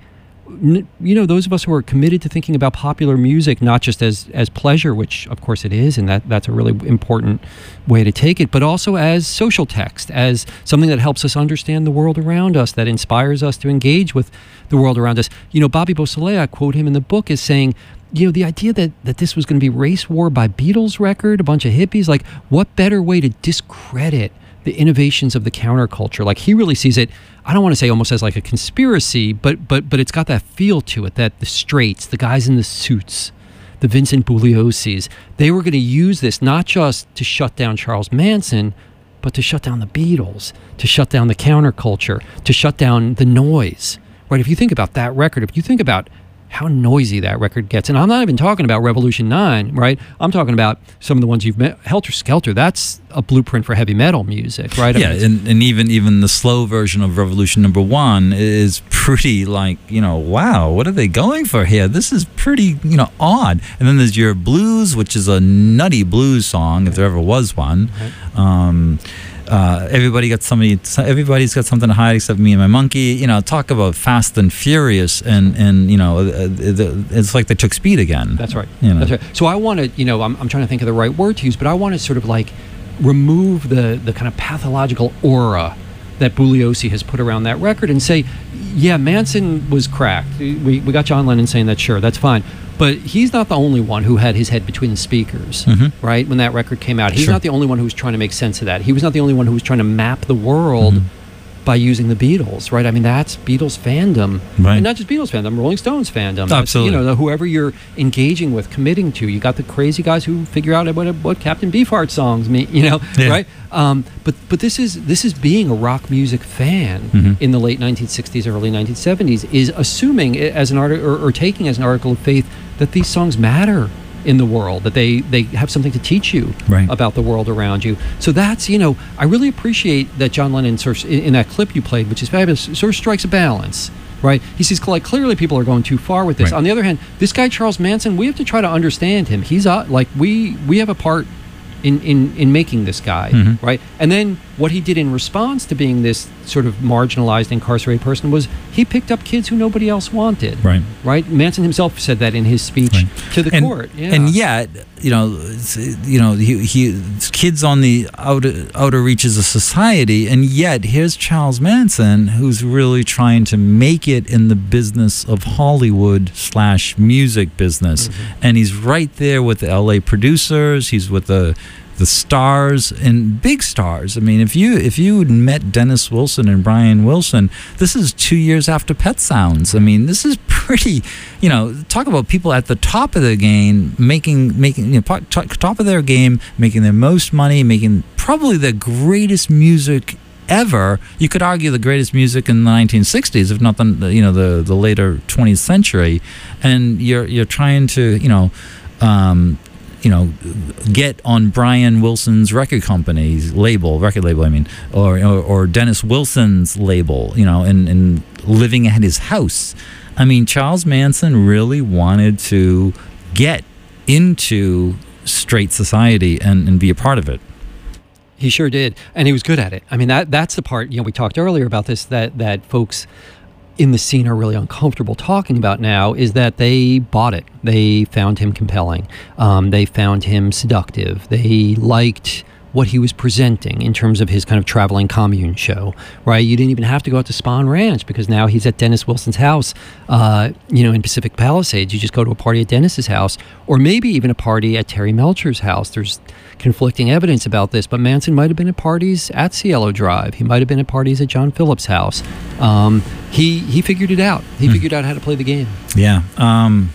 You know, those of us who are committed to thinking about popular music not just as as pleasure, which of course it is, and that that's a really important way to take it, but also as social text, as something that helps us understand the world around us, that inspires us to engage with the world around us. You know, Bobby Beausoleil, I quote him in the book, as saying, you know, the idea that, that this was going to be Race War by Beatles record, a bunch of hippies, like what better way to discredit the innovations of the counterculture? Like he really sees it, I don't want to say almost as like a conspiracy, but but but it's got that feel to it, that the Straits, the guys in the suits, the Vincent Bugliosis, they were going to use this not just to shut down Charles Manson, but to shut down the Beatles, to shut down the counterculture, to shut down the noise, right? If you think about that record, if you think about how noisy that record gets, and I'm not even talking about Revolution nine, right? I'm talking about some of the ones you've met. Helter Skelter, that's a blueprint for heavy metal music, right? Yeah, I mean, and, and even even the slow version of Revolution Number One is pretty like, you know, wow, what are they going for here? This is pretty, you know, odd. And then there's your Blues, which is a nutty blues song, if there ever was one. Right. Um, uh, everybody got somebody. Everybody's got something to hide except me and my monkey. You know, talk about Fast and Furious, and and you know, uh, the, it's like they took speed again. That's right. You know? That's right. So I want to, you know, I'm I'm trying to think of the right word to use, but I want to sort of like remove the the kind of pathological aura that Bugliosi has put around that record and say, yeah, Manson was cracked. We we got John Lennon saying that, sure, that's fine. But he's not the only one who had his head between the speakers, mm-hmm. right, when that record came out. He's sure. not the only one who was trying to make sense of that. He was not the only one who was trying to map the world mm-hmm. by using the Beatles, right? I mean, that's Beatles fandom. Right. And not just Beatles fandom, Rolling Stones fandom. Absolutely. You know, the, whoever you're engaging with, committing to. You got the crazy guys who figure out what, what Captain Beefheart songs mean, you know, yeah. right? Um, but but this is this is being a rock music fan mm-hmm. in the late nineteen sixties, early nineteen seventies, is assuming as an article or, or taking as an article of faith that these songs matter in the world, that they they have something to teach you right. about the world around you. So that's, you know, I really appreciate that John Lennon sort of, in, in that clip you played, which is fabulous, sort of strikes a balance, right? He says, like, clearly people are going too far with this. Right. On the other hand, this guy Charles Manson, we have to try to understand him. He's uh, like we we have a part in in in making this guy, mm-hmm. right? And then what he did in response to being this sort of marginalized, incarcerated person was he picked up kids who nobody else wanted. Right. Right. Manson himself said that in his speech right. to the and, court. Yeah. And yet, you know, you know, he, he kids on the outer outer reaches of society, and yet here's Charles Manson, who's really trying to make it in the business of Hollywood slash music business, mm-hmm. and he's right there with the L A producers. He's with the the stars and big stars. I mean, if you if you had met Dennis Wilson and Brian Wilson, this is two years after Pet Sounds. I mean, this is pretty, you know, talk about people at the top of their game, making making you know top of their game, making their most money, making probably the greatest music ever. You could argue the greatest music in the nineteen sixties, if not the you know the the later twentieth century, and you're you're trying to you know. Um, you know, get on Brian Wilson's record company's label, record label, I mean, or or, or Dennis Wilson's label, you know, and, and living at his house. I mean, Charles Manson really wanted to get into straight society and, and be a part of it. He sure did, and he was good at it. I mean, that that's the part, you know, we talked earlier about this, that that folks in the scene are really uncomfortable talking about now, is that they bought it. They found him compelling. Um, they found him seductive. They liked what he was presenting in terms of his kind of traveling commune show, right? You didn't even have to go out to Spahn Ranch because now he's at Dennis Wilson's house, uh, you know, in Pacific Palisades. You just go to a party at Dennis's house, or maybe even a party at Terry Melcher's house. There's conflicting evidence about this, but Manson might have been at parties at Cielo Drive. He might have been at parties at John Phillips' house. Um, he he figured it out. He mm. figured out how to play the game. Yeah. Um,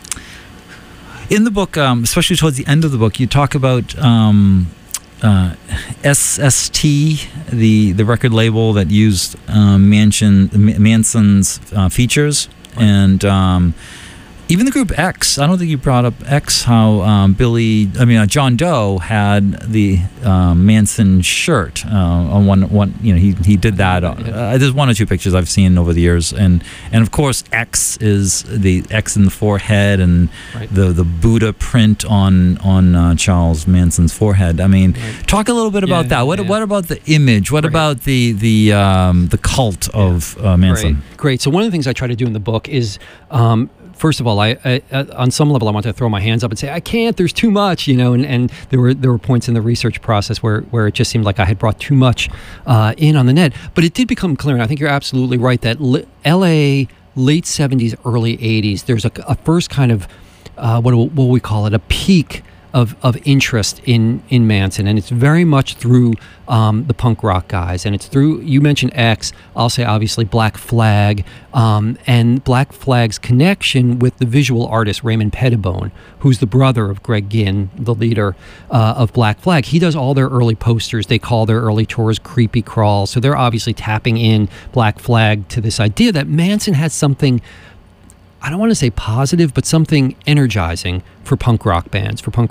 in the book, um, especially towards the end of the book, you talk about um, uh, S S T, the the record label that used um, Manson Manson's uh, features, right. and um, even the group X. I don't think you brought up X. How um, Billy, I mean uh, John Doe had the um, Manson shirt uh, on one one. You know, he he did that. Uh, uh, there's one or two pictures I've seen over the years, and and of course X is the X in the forehead and right. the the Buddha print on on uh, Charles Manson's forehead. I mean, right. talk a little bit about yeah, that. What yeah. what about the image? What right. about the the um, the cult yeah. of uh, Manson? Great. Great. So one of the things I try to do in the book is. Um, First of all, I, I, I on some level I want to throw my hands up and say I can't. There's too much, you know. And, and there were there were points in the research process where, where it just seemed like I had brought too much uh, in on the net. But it did become clear, and I think you're absolutely right that L A late seventies, early eighties. There's a, a first kind of uh, what what will we call it? A peak of of interest in in Manson, and it's very much through um, the punk rock guys, and it's through, you mentioned X, I'll say obviously Black Flag, um, and Black Flag's connection with the visual artist Raymond Pettibone, who's the brother of Greg Ginn, the leader uh, of Black Flag. He does all their early posters. They call their early tours Creepy Crawl, so they're obviously tapping in Black Flag to this idea that Manson has something, I don't want to say positive, but something energizing for punk rock bands, for punk rock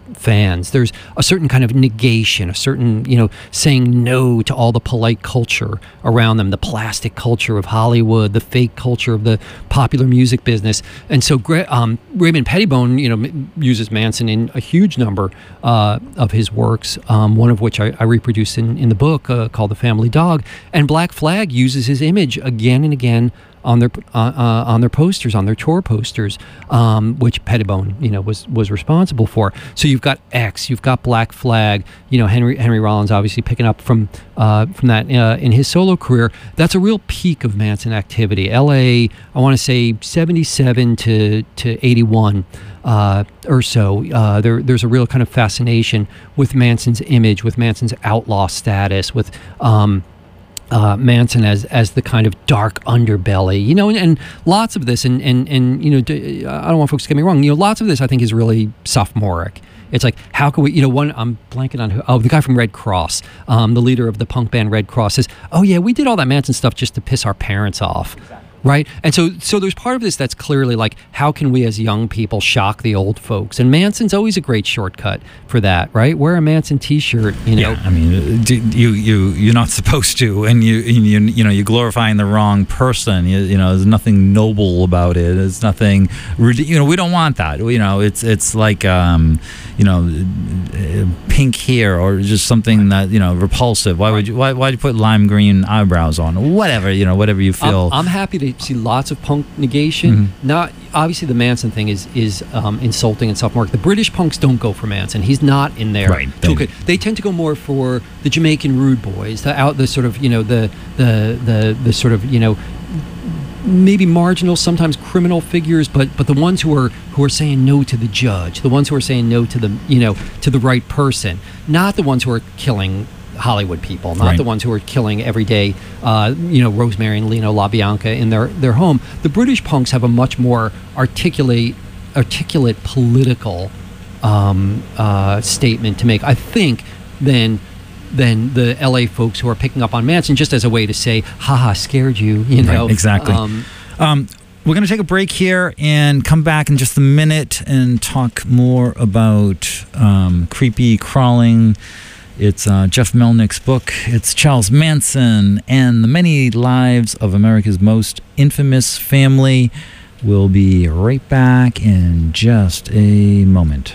fans. There's a certain kind of negation, a certain, you know, saying no to all the polite culture around them, the plastic culture of Hollywood, the fake culture of the popular music business. And so um, Raymond Pettibone, you know, uses Manson in a huge number uh, of his works, um, one of which I, I reproduced in, in the book uh, called The Family Dog. And Black Flag uses his image again and again on their uh, uh, on their posters, on their tour posters, um, which Pettibone, you know, was was responsible for. So you've got X, you've got Black Flag. You know, Henry Henry Rollins obviously picking up from uh, from that uh, in his solo career. That's a real peak of Manson activity. L A, I want to say seventy-seven to to eighty-one. Uh, or so. Uh, there, there's a real kind of fascination with Manson's image, with Manson's outlaw status, with um, uh, Manson as as the kind of dark underbelly, you know, and, and lots of this, and, and, and you know, d- I don't want folks to get me wrong, you know, lots of this I think is really sophomoric. It's like, how can we, you know, one, I'm blanking on who, oh, the guy from Red Cross, um, the leader of the punk band Red Cross says, oh yeah, we did all that Manson stuff just to piss our parents off. Exactly. Right? And so so there's part of this that's clearly like, how can we as young people shock the old folks? And Manson's always a great shortcut for that, right? Wear a Manson t-shirt, you know. Yeah, I mean, you, you, you're not supposed to, and you, you, you know, you're glorifying the wrong person. You, you know, there's nothing noble about it. There's nothing, you know, we don't want that. You know, it's it's like, um, you know, pink hair or just something that, you know, repulsive. Why would you, why, why'd you put lime green eyebrows on? Whatever, you know, whatever you feel. I'm, I'm happy to see lots of punk negation. Mm-hmm. Not obviously the Manson thing is is um, insulting and sophomoric. The British punks don't go for Manson. He's not in there. Right. They, they tend to go more for the Jamaican Rude Boys, the out the sort of, you know, the the the the sort of, you know, maybe marginal, sometimes criminal figures, but but the ones who are who are saying no to the judge, the ones who are saying no to the, you know, to the right person, not the ones who are killing Hollywood people, not right. the ones who are killing every day, uh, you know, Rosemary and Lino LaBianca in their, their home. The British punks have a much more articulate, articulate political um, uh, statement to make, I think, than than the L A folks who are picking up on Manson just as a way to say, haha, scared you, you know. Right, exactly. Um, um, we're going to take a break here and come back in just a minute and talk more about um, creepy crawling. It's uh, Jeff Melnick's book. It's Charles Manson and the Many Lives of America's Most Infamous Family. We'll be right back in just a moment.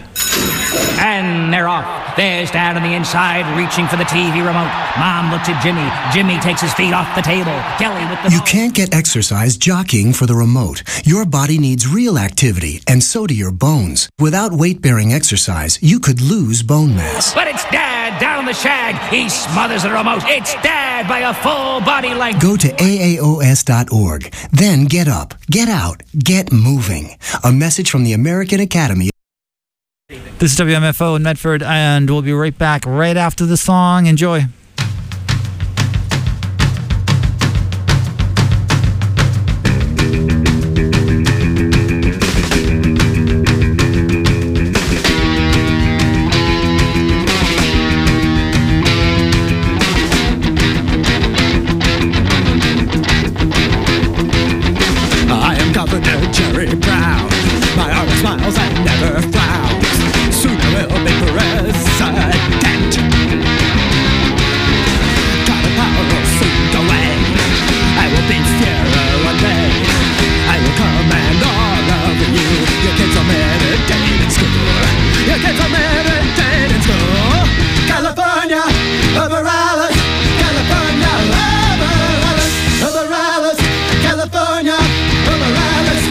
And they're off. There's Dad on the inside, reaching for the T V remote. Mom looks at Jimmy. Jimmy takes his feet off the table. Kelly with the... You can't get exercise jockeying for the remote. Your body needs real activity, and so do your bones. Without weight-bearing exercise, you could lose bone mass. But it's Dad down on the shag. He smothers the remote. It's Dad by a full body length. Go to A A O S dot org. Then get up, get out, get moving. A message from the American Academy. This is W M F O in Medford, and we'll be right back right after the song. Enjoy. I am Governor Jerry Brown. My heart smiles and never frowns. Soon I will be president. Got a power soon away. I will beat fear one day. I will command all of you. Your kids are meditating in school. Your kids are meditating in school. California, over Alice. California, over Alice. Over Alice. California, over Alice.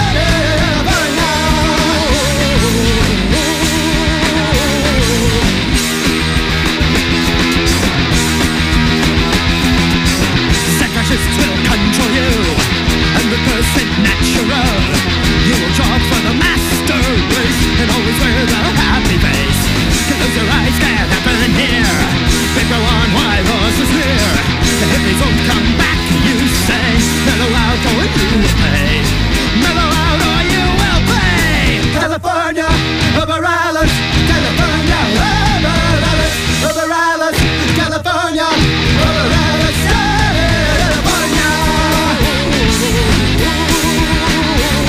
Fascists will control you, and because it's natural, you will jog for the master race, and always wear the happy face. Close your eyes, can't happen here. People on white horses near. The hippies won't come back, you say. Mellow out or you will pay. Mellow out or you will pay. California, over Alice. California, over Alice. Over Alice. California, over Alice.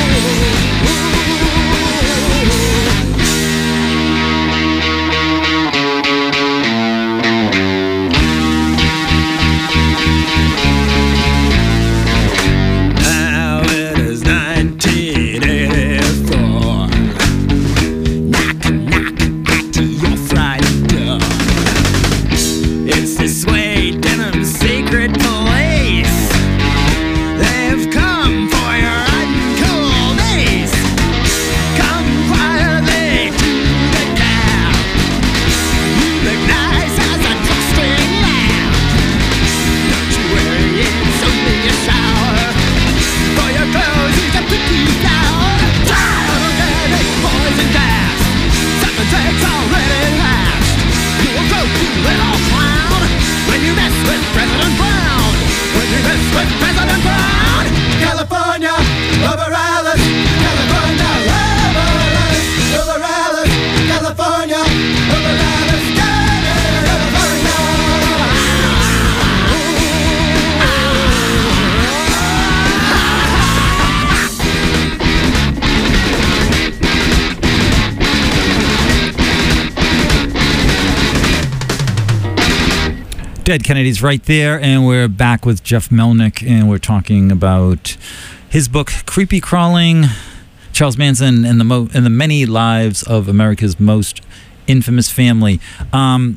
Dead Kennedy's right there, and we're back with Jeff Melnick, and we're talking about his book, Creepy Crawling, Charles Manson and the mo- and the many lives of America's most infamous family. Um,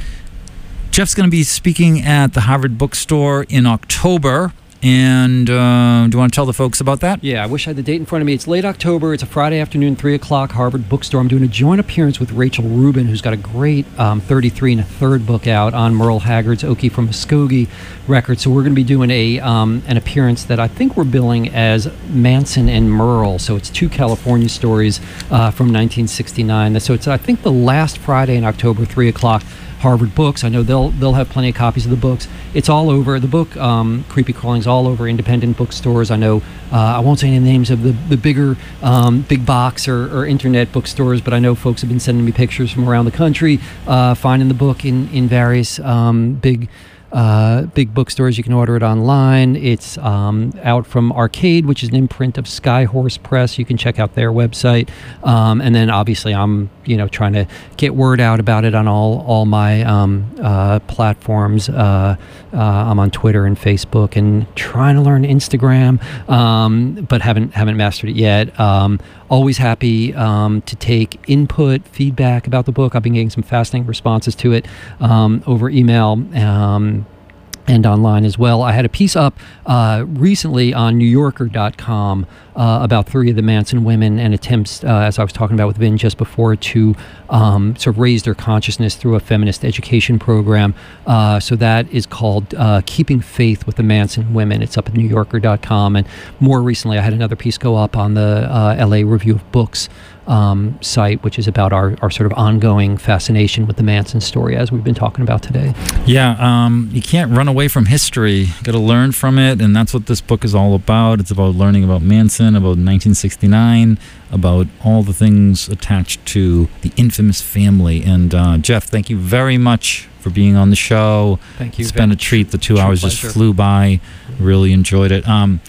Jeff's going to be speaking at the Harvard Bookstore in October. And uh, do you want to tell the folks about that? Yeah, I wish I had the date in front of me. It's late October. It's a Friday afternoon, three o'clock, Harvard Bookstore. I'm doing a joint appearance with Rachel Rubin, who's got a great um, thirty-three and a third book out on Merle Haggard's Okie from Muskogee record. So we're going to be doing a um, an appearance that I think we're billing as Manson and Merle. So it's two California stories uh, from nineteen sixty-nine. So it's, I think, the last Friday in October, three o'clock. Harvard Books. I know they'll they'll have plenty of copies of the books. It's all over the book. Um, Creepy Crawling's all over independent bookstores. I know uh, I won't say any names of the the bigger um, big box or, or internet bookstores, but I know folks have been sending me pictures from around the country, uh, finding the book in in various um, big. Uh, big bookstores. You can order it online. It's um, out from Arcade, which is an imprint of Skyhorse Press. You can check out their website. Um, and then obviously I'm, you know, trying to get word out about it on all all my um, uh, platforms. Uh, uh, I'm on Twitter and Facebook and trying to learn Instagram, um, but haven't haven't mastered it yet. Um, always happy um, to take input, feedback about the book. I've been getting some fascinating responses to it um, over email. Um, and online as well. I had a piece up uh, recently on New Yorker dot com uh, about three of the Manson women and attempts, uh, as I was talking about with Vin just before, to um, sort of raise their consciousness through a feminist education program. Uh, so that is called uh, Keeping Faith with the Manson Women. It's up at New Yorker dot com. And more recently, I had another piece go up on the uh, L A Review of Books Um, site, which is about our, our sort of ongoing fascination with the Manson story, as we've been talking about today. Yeah, um, you can't run away from history. Got to learn from it, and that's what this book is all about. It's about learning about Manson, about nineteen sixty-nine, about all the things attached to the infamous family. And uh, Jeff, thank you very much for being on the show. Thank you. It's been a treat. The two True hours pleasure. just flew by. Really enjoyed it. Um,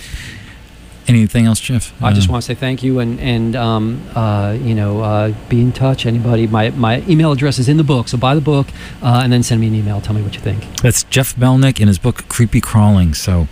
Anything else, Jeff? I just Uh, want to say thank you, and and um, uh, you know, uh, be in touch. Anybody, my my email address is in the book, so buy the book uh, and then send me an email. Tell me what you think. That's Jeff Melnick in his book Creepy Crawling. So,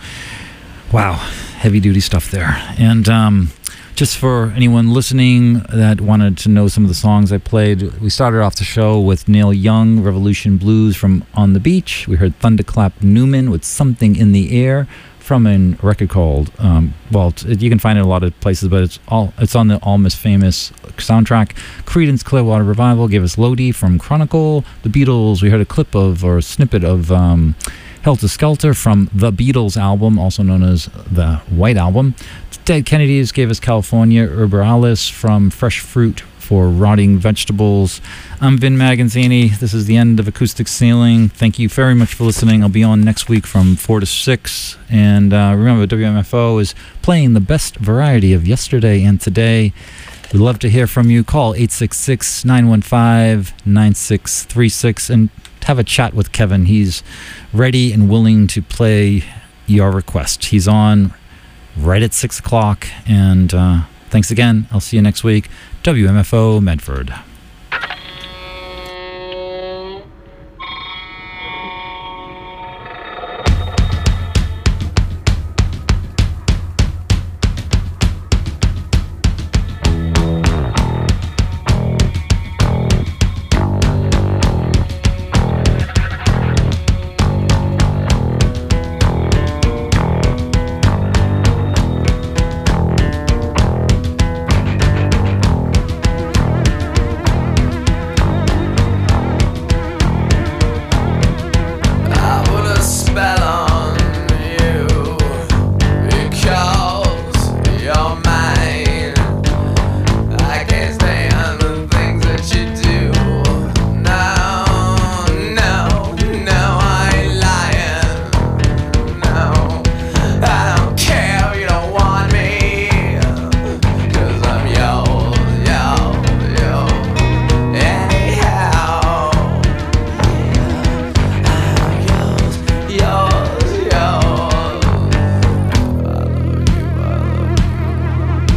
wow, heavy duty stuff there. And um, just for anyone listening that wanted to know some of the songs I played, we started off the show with Neil Young, Revolution Blues from On the Beach. We heard Thunderclap Newman with Something in the Air from a record called, um, well, it, you can find it in a lot of places, but it's all it's on the Almost Famous soundtrack. Creedence Clearwater Revival gave us Lodi from Chronicle. The Beatles, we heard a clip of, or a snippet of um, Helter Skelter from the Beatles album, also known as the White Album. Dead Kennedys gave us California Herbalis from Fresh Fruit for Rotting Vegetables. I'm Vin Magazzini. This is the end of Acoustic Ceiling. Thank you very much for listening. I'll be on next week from four to six. And uh, remember, W M F O is playing the best variety of yesterday and today. We'd love to hear from you. Call eight six six, nine one five, nine six three six and have a chat with Kevin. He's ready and willing to play your request. He's on right at six o'clock. And uh, thanks again. I'll see you next week. W M F O Medford.